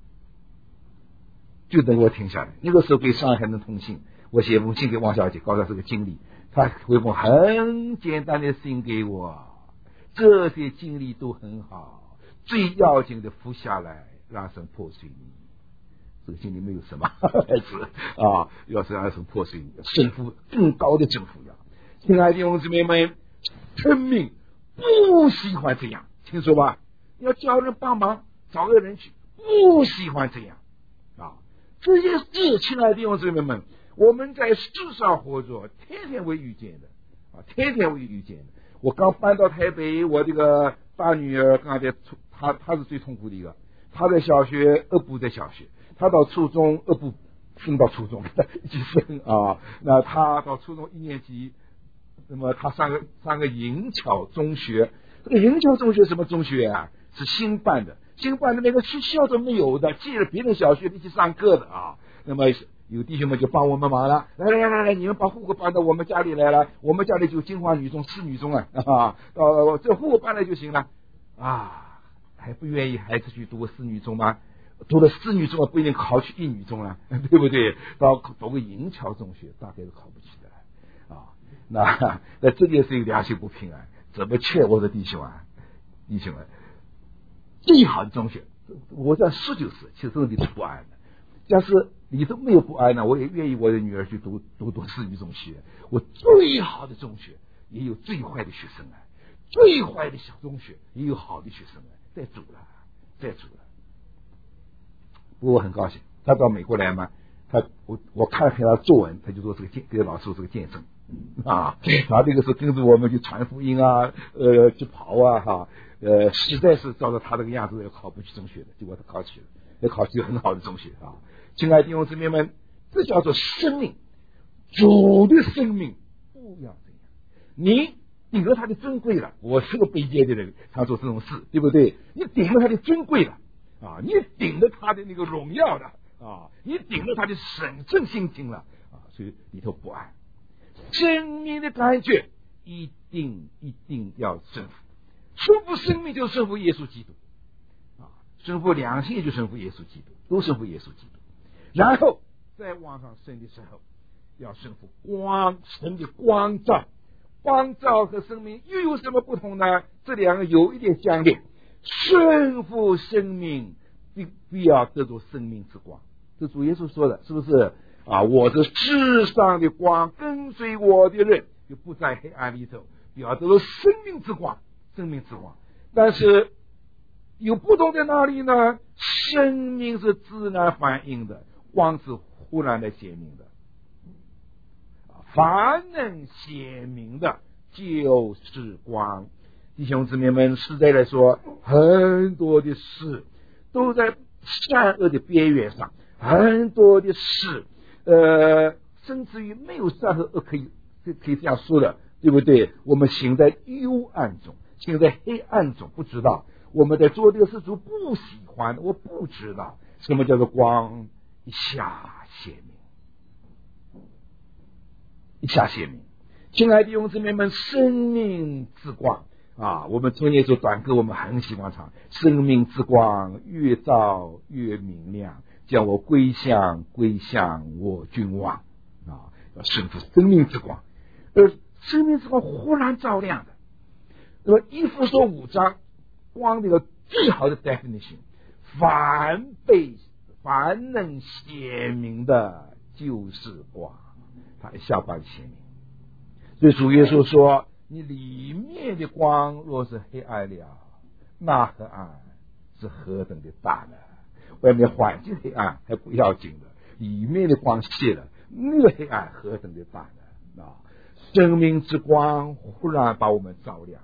就等我停下来。那个时候给上海人通信，我写封信给王小姐，告诉她这个经历，她回封很简单的信给我，这些经历都很好，最要紧的服下来，让神破碎你。这个经历没有什么孩子要是让神破碎你，胜负更高的征服要。亲爱的弟兄姊妹们，生命不喜欢这样，听说吧？要叫人帮忙，找个人去，不喜欢这样这些事，亲爱的弟兄姊妹们，我们在世上活着，天天会遇见的天天会遇见的。我刚搬到台北，我这个大女儿刚才她是最痛苦的一个，她在小学二部在小学，她到初中二部升到初中一起升那她到初中1年级，那么她上个银桥中学。这个银桥中学什么中学啊？是新办的那个学校都没有的，借了别人小学一起上课的那么有弟兄们就帮我们忙了，来，你们把户口搬到我们家里来了，我们家里就金华女中、市女中这户口搬来就行了还不愿意孩子去读市女中吗？读了市女中不一定考去一女中了，对不对？到读个银桥中学大概都考不起的那这件事情良心不平安，怎么劝我的弟兄们？最好的中学，我这样说就是，其实这里头不安的。要是里头没有不安呢，我也愿意我的女儿去读市女中学。我最好的中学也有最坏的学生最坏的小中学也有好的学生再组了。不过我很高兴，他到美国来嘛，我看了他作文，他就说给老师说这个见证他这个是跟着我们去传福音去跑实在是照着他这个样子要考不去中学的，结果他考起了，也考起很好的中学亲爱的弟兄姊妹们，这叫做生命，主的生命不要这样。你顶了他的尊贵了，我是个卑贱的人，常做这种事，对不对？你顶了他的尊贵了你顶了他的那个荣耀了你顶了他的神圣心情了所以里头不安。生命的感觉一定要征服，征服生命就征服耶稣基督征服良心就征服耶稣基督，都征服耶稣基督。然后再往上升的时候，要征服神的光照和生命又有什么不同呢？这两个有一点相连，顺服生命必要得着生命之光，这主耶稣说的，是不是我是世上的光，跟随我的人就不在黑暗里头，必要得着生命之光。但是有不同在哪里呢？生命是自然反应的，光是忽然的显明的凡能显明的就是光。弟兄姊妹们，实在来说，很多的事都在善恶的边缘上，很多的事甚至于没有善和恶可以这样说的，对不对？我们行在幽暗中，行在黑暗中，不知道我们在做这个事主不喜欢，我不知道什么叫做光一下显明。亲爱的弟兄姊妹们，生命之光我们中年组短歌我们很喜欢唱，生命之光越照越明亮，叫我归向我君王要顺服生命之光。生命之光忽然照亮的，那么以弗所5章光的一个最好的 definition， 凡能显明的就是光，他一下把它显明。所以主耶稣说，你里面的光若是黑暗了，那黑暗是何等的大呢？外面环境黑暗还不要紧的，里面的光泄了，那个黑暗何等的大呢？生命之光忽然把我们照亮，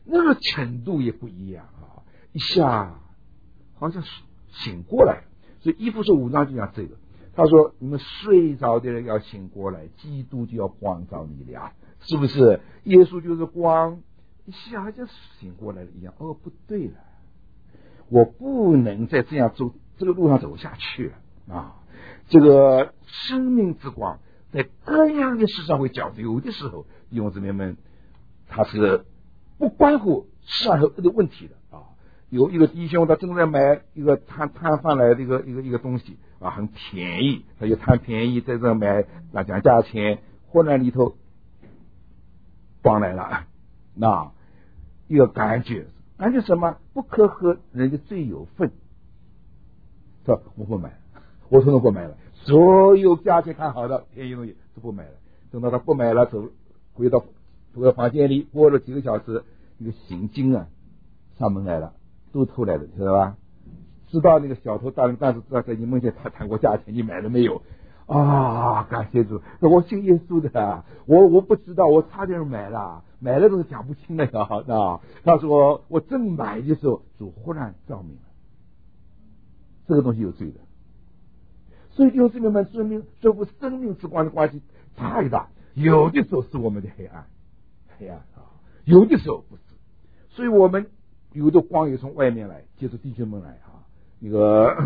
那个程度也不一样啊，一下好像醒过来。所以以弗所5章就讲这个，他说你们睡着的人要醒过来，基督就要光照你俩，是不是？耶稣就是光，一下就醒过来了一样。哦，不对了，我不能再这样走这个路上走下去了啊！这个生命之光在各样的事上会搅有的时候弟兄姊妹们，他是不关乎善和恶的问题的啊。有一个弟兄他正在买一个摊贩来的一个东西啊，很便宜，他就贪便宜在这买，那讲价钱，忽然里头光来了，那一个感觉什么？不可和人的罪有份。说我不买，我统统不买了，所有价钱看好的便宜东西都不买了。等到他不买了，回到房间里，过了几个小时，一个刑警啊上门来了，都偷来的，知道吧？知道那个小偷大人，但是知道在你面前他谈过价钱，你买了没有？啊，感谢主！我信耶稣的，我不知道，我差点买了都是讲不清的啊。他说我正买的时候，主忽然照明了，这个东西有罪的。所以弟兄姊妹们，说服生命之光的关系太大，有的时候是我们的黑暗啊，有的时候不是。所以我们有的光也从外面来，接触弟兄们来啊，那个。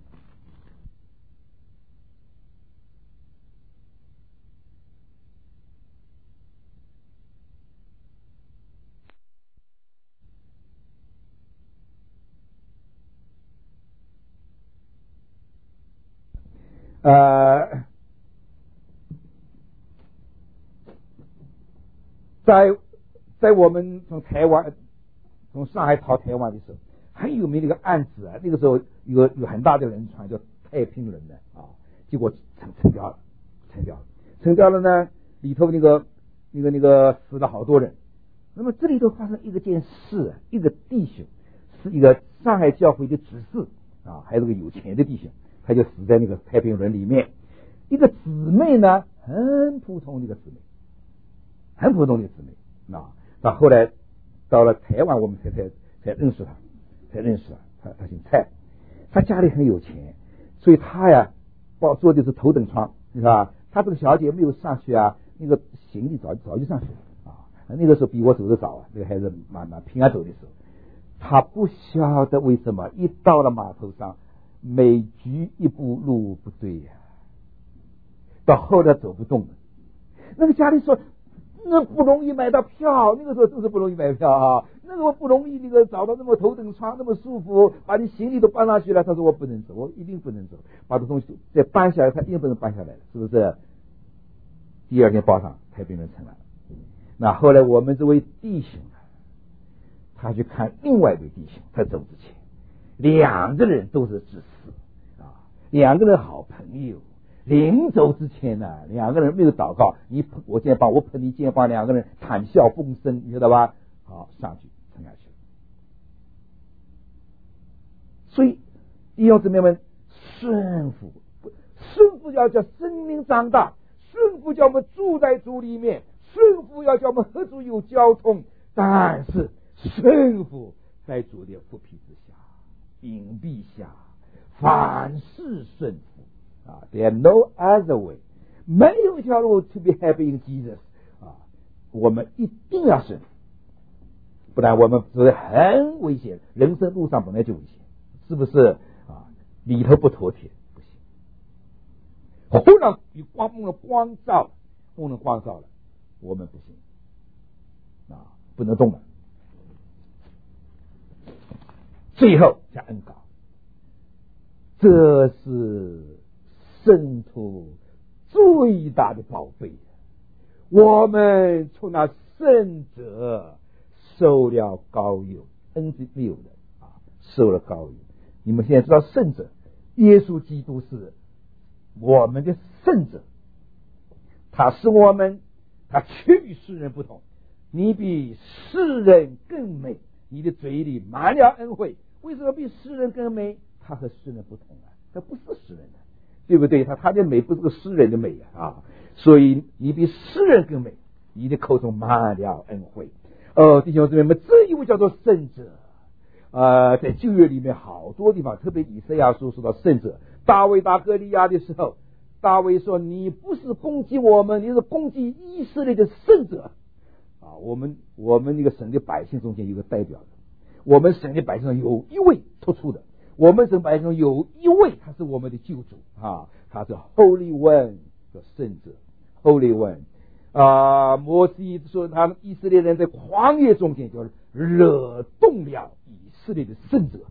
在我们从上海逃台湾的时候，很有名的一个案子啊，那个时候有很大的轮船叫太平轮的啊，结果沉掉了呢，里头那个死了好多人。那么这里头发生一件事，一个弟兄是一个上海教会的执事啊，还是个有钱的弟兄，他就死在那个太平轮里面。一个姊妹呢，很普通的一个姊妹，那后来到了台湾，我们才认识他，他姓蔡，他家里很有钱，所以他呀坐的是头等舱，是吧？他这个小姐没有上去啊，那个行李早就上去了啊。那个时候比我走得早啊，这个孩子蛮平安走的时候，他不晓得为什么一到了码头上，每局一步路不对呀，到后来走不动了。那个家里说，那不容易买到票，那个时候真是不容易买票啊，那个不容易，那个找到那么头等舱那么舒服，把你行李都搬上去了。他说我不能走，我一定不能走，把这东西再搬下来，他一定不能搬下来了，是不是？第二天报上太平轮沉了。那后来我们这位弟兄他去看另外一位弟兄，他走之前，两个人都是执事啊，两个人好朋友。临走之前呢，两个人没有祷告，你碰我肩膀，我碰你肩膀，两个人谈笑风生，你知道吧？好，上去沉下去。所以弟兄姊妹们，顺服要叫生命长大，顺服叫我们住在主里面，顺服要叫我们和主有交通，但是顺服在主的复辟之下，隐蔽下，凡事顺服。There no other way， 没有一条路 to be happy in Jesus 啊！我们一定要顺服，不然我们是很危险。人生路上本来就危险，是不是啊？里头不妥帖不行。忽然有梦的光照了，我们不行啊，不能动了。最后加恩膏，这是圣徒最大的宝贝，我们从那圣者受了膏油，恩是没有的啊，受了膏油。你们现在知道圣者，耶稣基督是我们的圣者，他是我们，他却与世人不同。你比世人更美，你的嘴里满了恩惠。为什么比世人更美？他和世人不同啊，他不是世人的。对不对？他的美不是个诗人的美啊，所以你比诗人更美，你的口中满了恩惠。 弟兄姊妹们，这一位叫做圣者。在旧约里面好多地方，特别以赛亚书说到圣者。大卫打歌利亚的时候，大卫说：“你不是攻击我们，你是攻击以色列的圣者。”我们那个神的百姓中间有个代表的，我们神的百姓中有一位突出的，我们神百姓中有一位，他是我们的救主他是 Holy One 的圣者 Holy One。摩西说他们以色列人在旷野中间就是惹动了以色列的圣者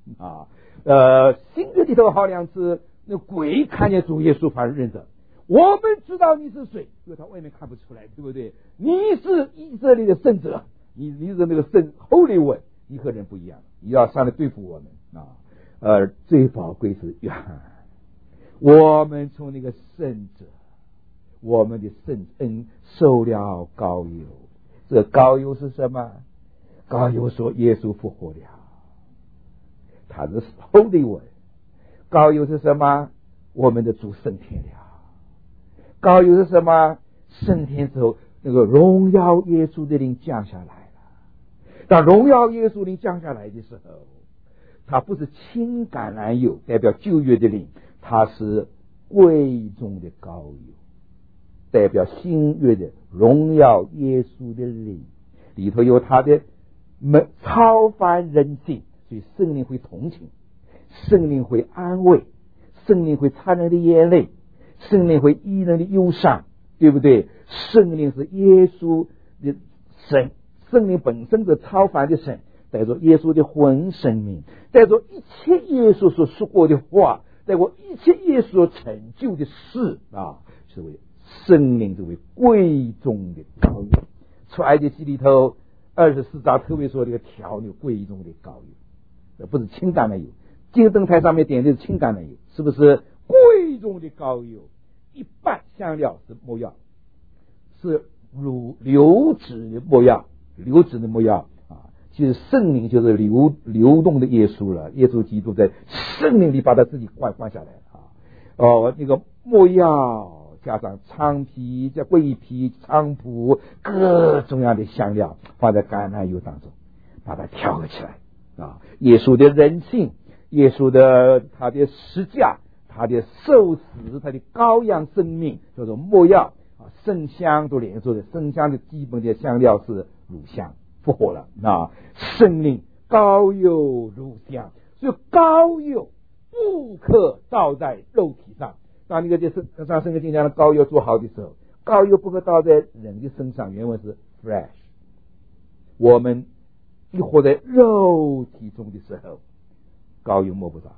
新约里头好两次，那鬼看见主耶稣反而认得，我们知道你是谁，因为他外面看不出来，对不对？你是以色列的圣者，你是那个圣 Holy One， 你和人不一样，你要上来对付我们最宝贵是约翰，我们从那个圣者，我们的圣恩受了膏油。这膏油是什么？膏油说耶稣复活了，他是 Holy One。 膏油是什么？我们的主升天了。膏油是什么？升天之后那个荣耀耶稣的灵降下来了。当荣耀耶稣灵降下来的时候，它不是轻橄榄油代表旧约的灵，它是贵重的膏油代表新约的荣耀耶稣的灵，里头有他的超凡人性，所以圣灵会同情，圣灵会安慰，圣灵会擦人的眼泪，圣灵会医人的忧伤，对不对？圣灵是耶稣的神，圣灵本身是超凡的神，带着耶稣的魂生命，带着一切耶稣所说过的话，带着一切耶稣所成就的事是为圣灵这为贵重的膏油。出埃及记里头24章特别说这个调那个贵重的膏油，不是轻橄榄油。金灯台上面点的是轻橄榄油，是不是贵重的膏油？一半香料是没药，是流质的没药，流质的没药其实圣灵就是流动的耶稣了，耶稣基督在圣灵里把他自己灌下来那个没药加上苍皮加桂皮菖蒲各种样的香料放在橄榄油当中，把它调和起来耶稣的人性，耶稣的他的十架，他的受死，他的羔羊生命叫做没药生香都连说的，生香的基本的香料是乳香，复活了圣灵膏油乳香，所以膏油不可倒在肉体上。当那个上圣经讲的膏油做好的时候，膏油不可倒在人的身上，原文是 fresh。 我们一活在肉体中的时候，膏油摸不着，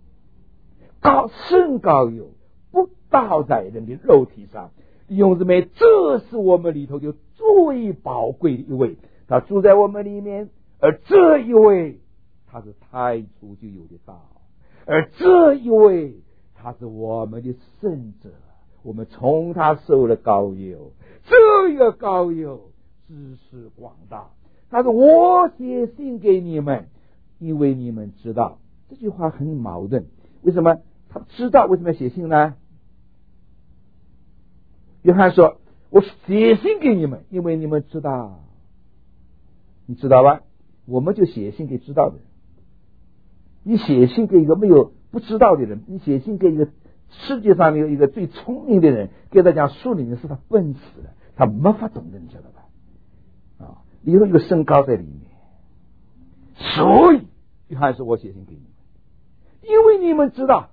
圣膏油不倒在人的肉体上。弟兄姊妹，这是我们里头就最宝贵的一位，他住在我们里面，而这一位他是太初就有的道，而这一位他是我们的圣者，我们从他受了膏油，这个膏油知识广大。他说我写信给你们，因为你们知道。这句话很矛盾，为什么他知道？为什么要写信呢？约翰说我写信给你们，因为你们知道。你知道吧？我们就写信给知道的人，你写信给一个没有不知道的人，你写信给一个世界上有一个最聪明的人，给他讲书里面是他笨死了，他没法懂的，你知道吧？里头有个身高在里面，所以约翰说我写信给你们，因为你们知道，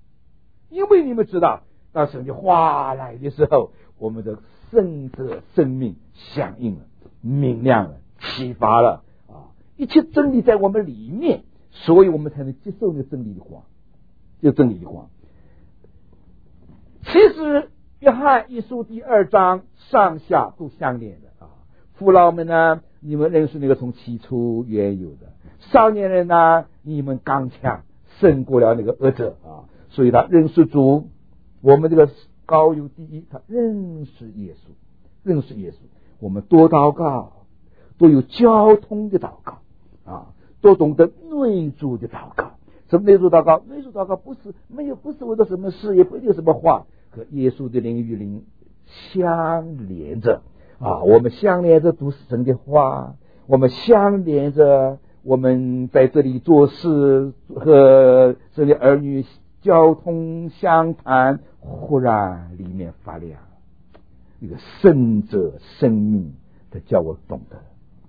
当神的话来的时候，我们的圣者生命响应了，明亮了，启发了一切真理在我们里面，所以我们才能接受那真理的光，就真理的光。其实约翰一书第2章上下都相连的父老们呢，你们认识那个从起初原有的；少年人呢，你们刚强胜过了那个恶者所以他认识主。我们这个膏油第一，他认识耶稣，我们多祷告，多有交通的祷告多懂得内住的祷告。什么内住祷告？内住祷告不是为了什么事，也不一定什么话，和耶稣的灵与灵相连着。 我们相连着读神的话，我们相连着我们在这里做事和这里儿女交通相谈，忽然里面发亮，一个圣者生命的叫我懂得，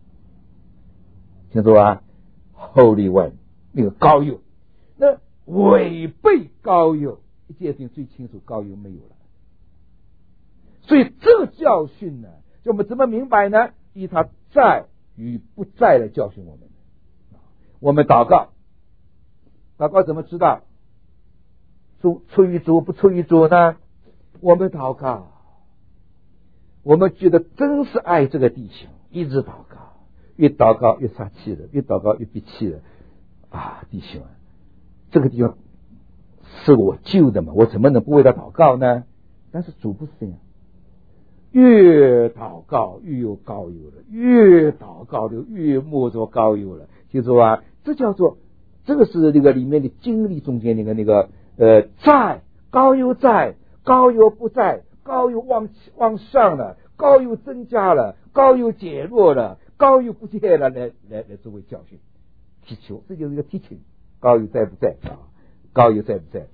听说吧？Holy One 那个膏油，那违背膏油，一件事情最清楚，膏油没有了。所以这个教训呢，就我们怎么明白呢？以他在与不在来教训我们。我们祷告怎么知道出于主不出于主呢？我们祷告，我们觉得真是爱这个弟兄，一直祷告，越祷告越撒气了，越祷告越闭气了弟兄啊，这个地方是我救的嘛，我怎么能不为他祷告呢？但是主不是这样，越祷告越有膏油了，越祷告就越摸着膏油了，记住啊，这叫做，这个是那个里面的经历中间那个在膏油在，膏油不在，膏油往上了，膏油增加了，膏油减弱了，膏油不见了，来作为教训踢球，这就是一个踢球，膏油在不在膏油在不在？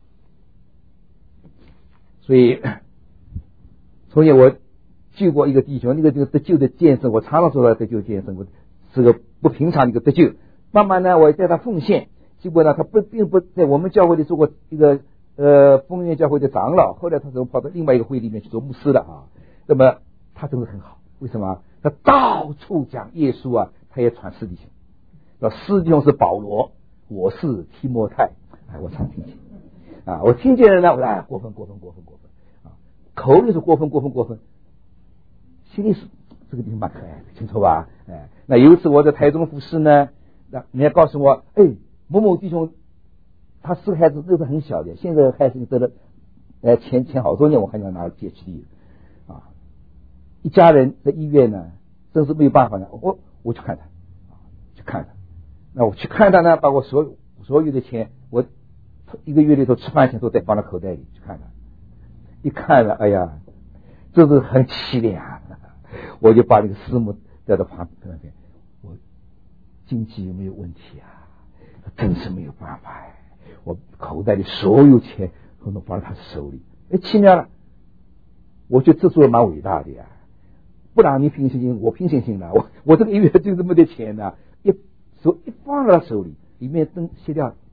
所以从前我救过一个弟兄，那个得救的见证，我常常说他得救见证，我是个不平常的一个得救。慢慢呢，我带他奉献，结果呢，他并不在我们教会里做过一个丰源教会的长老，后来他跑到另外一个会里面去做牧师了那么他真的很好，为什么？他到处讲耶稣他也传四弟兄，四弟兄是保罗，我是提摩太，我常听见我听见了呢，我过分口里是过分，心里是这个地方蛮可爱的，清楚吧？那有一次我在台中服侍呢，那人家告诉我，某某弟兄他4个孩子都是很小的，现在孩子得了前好多年我看见他拿了 PhD 一家人在医院呢，真是没有办法呢，我去看他，那我去看他呢，把我所有的钱，我一个月里头吃饭钱都得放到口袋里去看他，一看了，哎呀，这是很凄凉，我就把那个师母带到旁边，我经济有没有问题真是没有办法我口袋里所有钱都能放在他手里，奇妙了，我觉得这做的蛮伟大的不然你凭信心，我凭信心了，我这个一月就这么点钱呢，一放到他手里，里面灯熄掉了，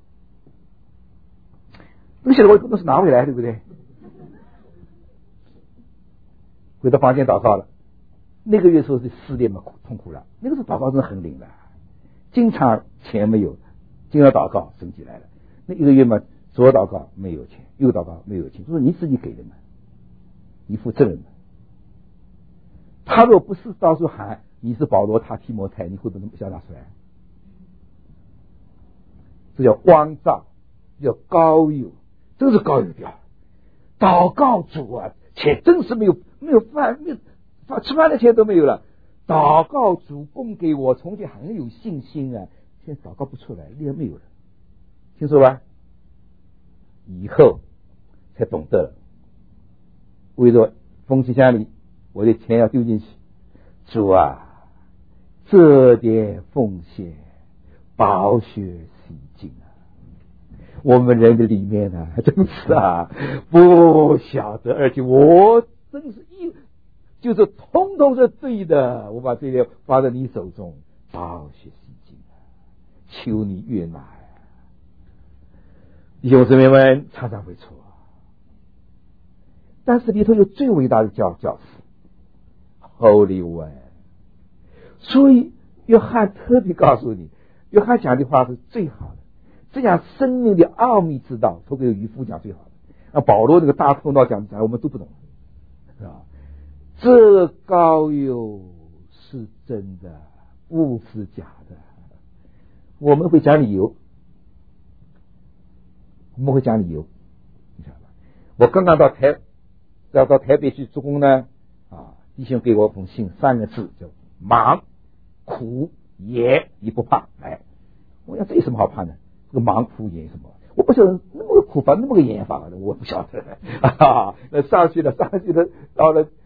灯熄了我不能是拿回来，对不对？回到房间祷告了，那个月时候是失恋嘛，痛苦了，那个时候祷告真的很灵的，经常钱没有，经常祷告升起来了，那一个月嘛，左祷告没有钱，右祷告没有钱，就说你自己给的嘛，你负责任嘛。他若不是到处喊你是保罗，他提摩太，你会不会笑他出来？这叫光照，叫膏油，真是膏油掉。祷告主钱真是没有饭，吃饭的钱都没有了。祷告主供给我，从前很有信心现在祷告不出来，力没有了，听说吧？以后才懂得了，为了风气箱里我的钱要丢进去，主这点奉献宝血洗净我们人的里面真是不晓得，而且我真是就是通通是对的，我把这些放在你手中，宝血洗净求你悦纳弟兄姊妹们常常会错，但是里头有最伟大的教师 Holy One， 所以约翰特别告诉你，约翰讲的话是最好的，这样生命的奥秘之道都给渔夫讲最好的，保罗那个大头脑讲我们都不懂，是吧？这膏油是真的，不是假的。我们会讲理由，你知道吧？我刚刚到台北去做工呢，弟兄给我封信，3个字叫忙苦严，你不怕？我想这有什么好怕的？这个忙苦严什么？我不晓得那么个苦法，那么个严法的，我不晓得。那上去了，到了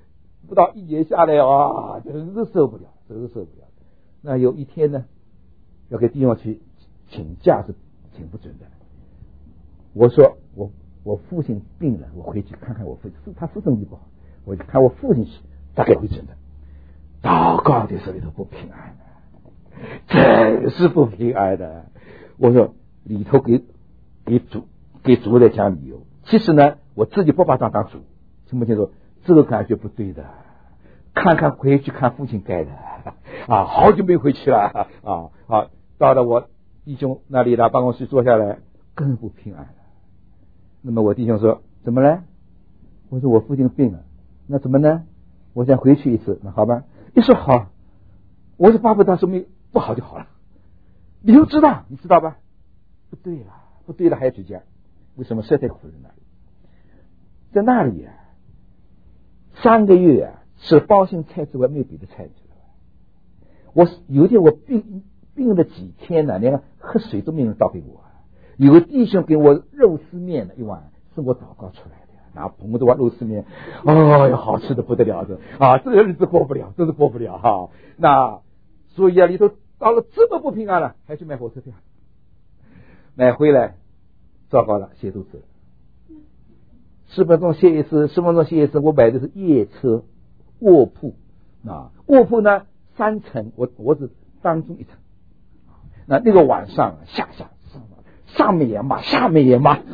不到1年下来啊，真是受不了。那有一天呢，要给弟兄去请假是请不准的。我说我父亲病了，我回去看看我父亲，他是身体不好，我去看我父亲去，大概会准的。祷告的时候里头不平安的，真是不平安的。我说里头给主来讲理由，其实呢我自己不把他当主，听不清楚？这个感觉不对的。看看回去看父亲该的啊，好久没回去了啊，到了我弟兄那里了，办公室坐下来更不平安了。那么我弟兄说怎么了？我说我父亲病了。那怎么呢？我想回去一次。那好吧，一说好，我说巴不得说明不好就好了。你就知道，你知道吧？不对了还要去讲，为什么实在苦在那里？在那里啊，3个月啊，吃包心菜之外没有别的菜吃了。我有一天我病了几天呢，连喝水都没人倒给我。有个弟兄给我肉丝面的一碗，是我祷告出来的，拿捧着碗肉丝面，哦哟，好吃的不得了的啊！这个日子过不了，真是过不了哈。那所以啊，里头到了这么不平安了，还去买火车票，买回来，糟糕了，写肚子了。10分钟歇一次，我买的是夜车卧铺啊，卧铺呢3层，我只当中1层。那个晚上上面也骂，下面也骂，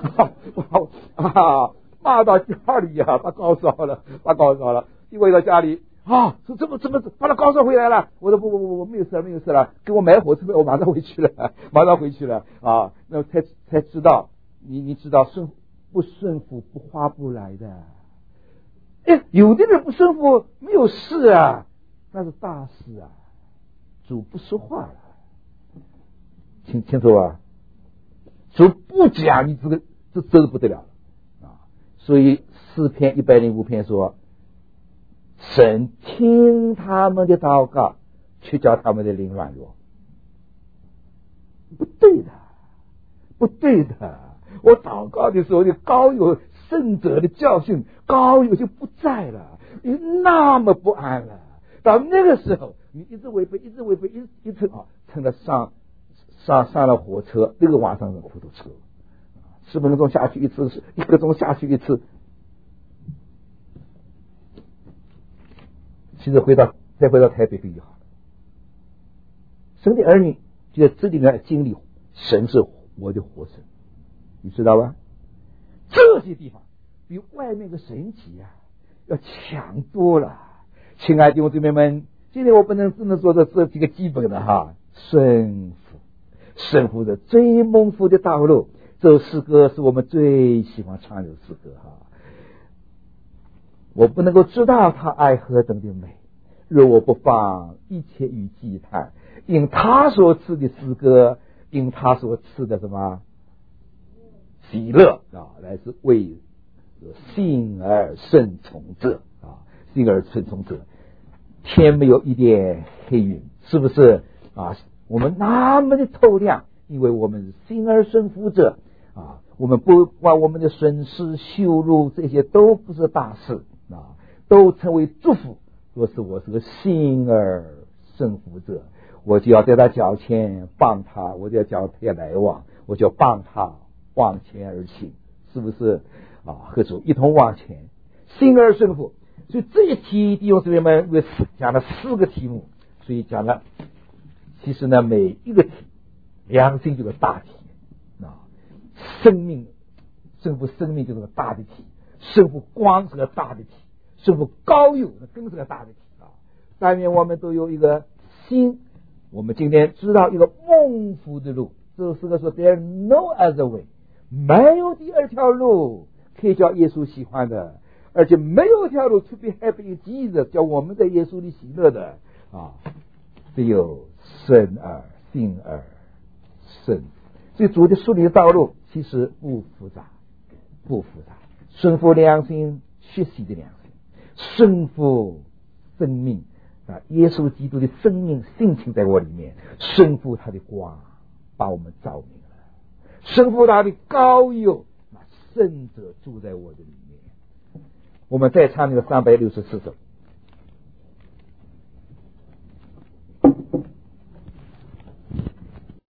骂到家里啊，把高烧了。一回到家里啊，说怎么把他高烧回来了？我说不，没有事了，给我买火车票，我马上回去了啊。那才知道，你知道不顺服不划不来的。有的人不顺服没有事啊，那是大事啊。主不说话了，清楚吧？主不讲，你这真的不得了啊！所以诗篇105篇说，神听他们的祷告，却叫他们的灵软弱。不对的。我祷告的时候，你高有圣者的教训，高有就不在了，你那么不安了。到那个时候，你一直违背，一直成了上了火车，那个晚上的糊涂车，10分钟下去一次，1个钟下去一次。其实再回到台北就好了。神的儿女就在这里面经历，神是我的活神，你知道吧？这些地方比外面的神奇啊要强多了。亲爱的弟兄姊妹们，今天我只能说的这几个基本的哈，顺服的最蒙福的道路。这首诗歌是我们最喜欢唱的诗歌哈。我不能够知道他爱何等的美，若我不放一切与祭坛，因他所赐的诗歌，因他所赐的什么喜乐啊，来自为信而顺从者啊，信而顺从者。天没有一点黑云，是不是啊？我们那么的透亮，因为我们是信而顺服者啊。我们不管我们的损失羞辱，这些都不是大事啊，都成为祝福。若是我是个信而顺服者，我就要在他脚前帮他，我就要叫他来往，我就要帮他往前而行，是不是啊？和主一同往前，信而顺服。所以这一题弟兄姊妹们为讲了4个题目，所以讲了，其实呢每一个题，良心就是大题啊，胜负生命就是个大的题，胜负光是个大的题，胜负高有那更是个大的题啊。但愿我们都有一个心，我们今天知道一个蒙福的路。这首诗歌说 There no other way， 没有第二条路可以叫耶稣喜欢的，而且没有一条路 to be happy in Jesus， 叫我们在耶稣里喜乐的啊，只有顺而信而顺。所以主的树立的道路其实不复杂，顺服良心，学习的良心，顺服生命啊，耶稣基督的生命性情在我里面，顺服他的光把我们照明了，顺服他的高友，那圣者住在我的里面。我们再唱那个364首。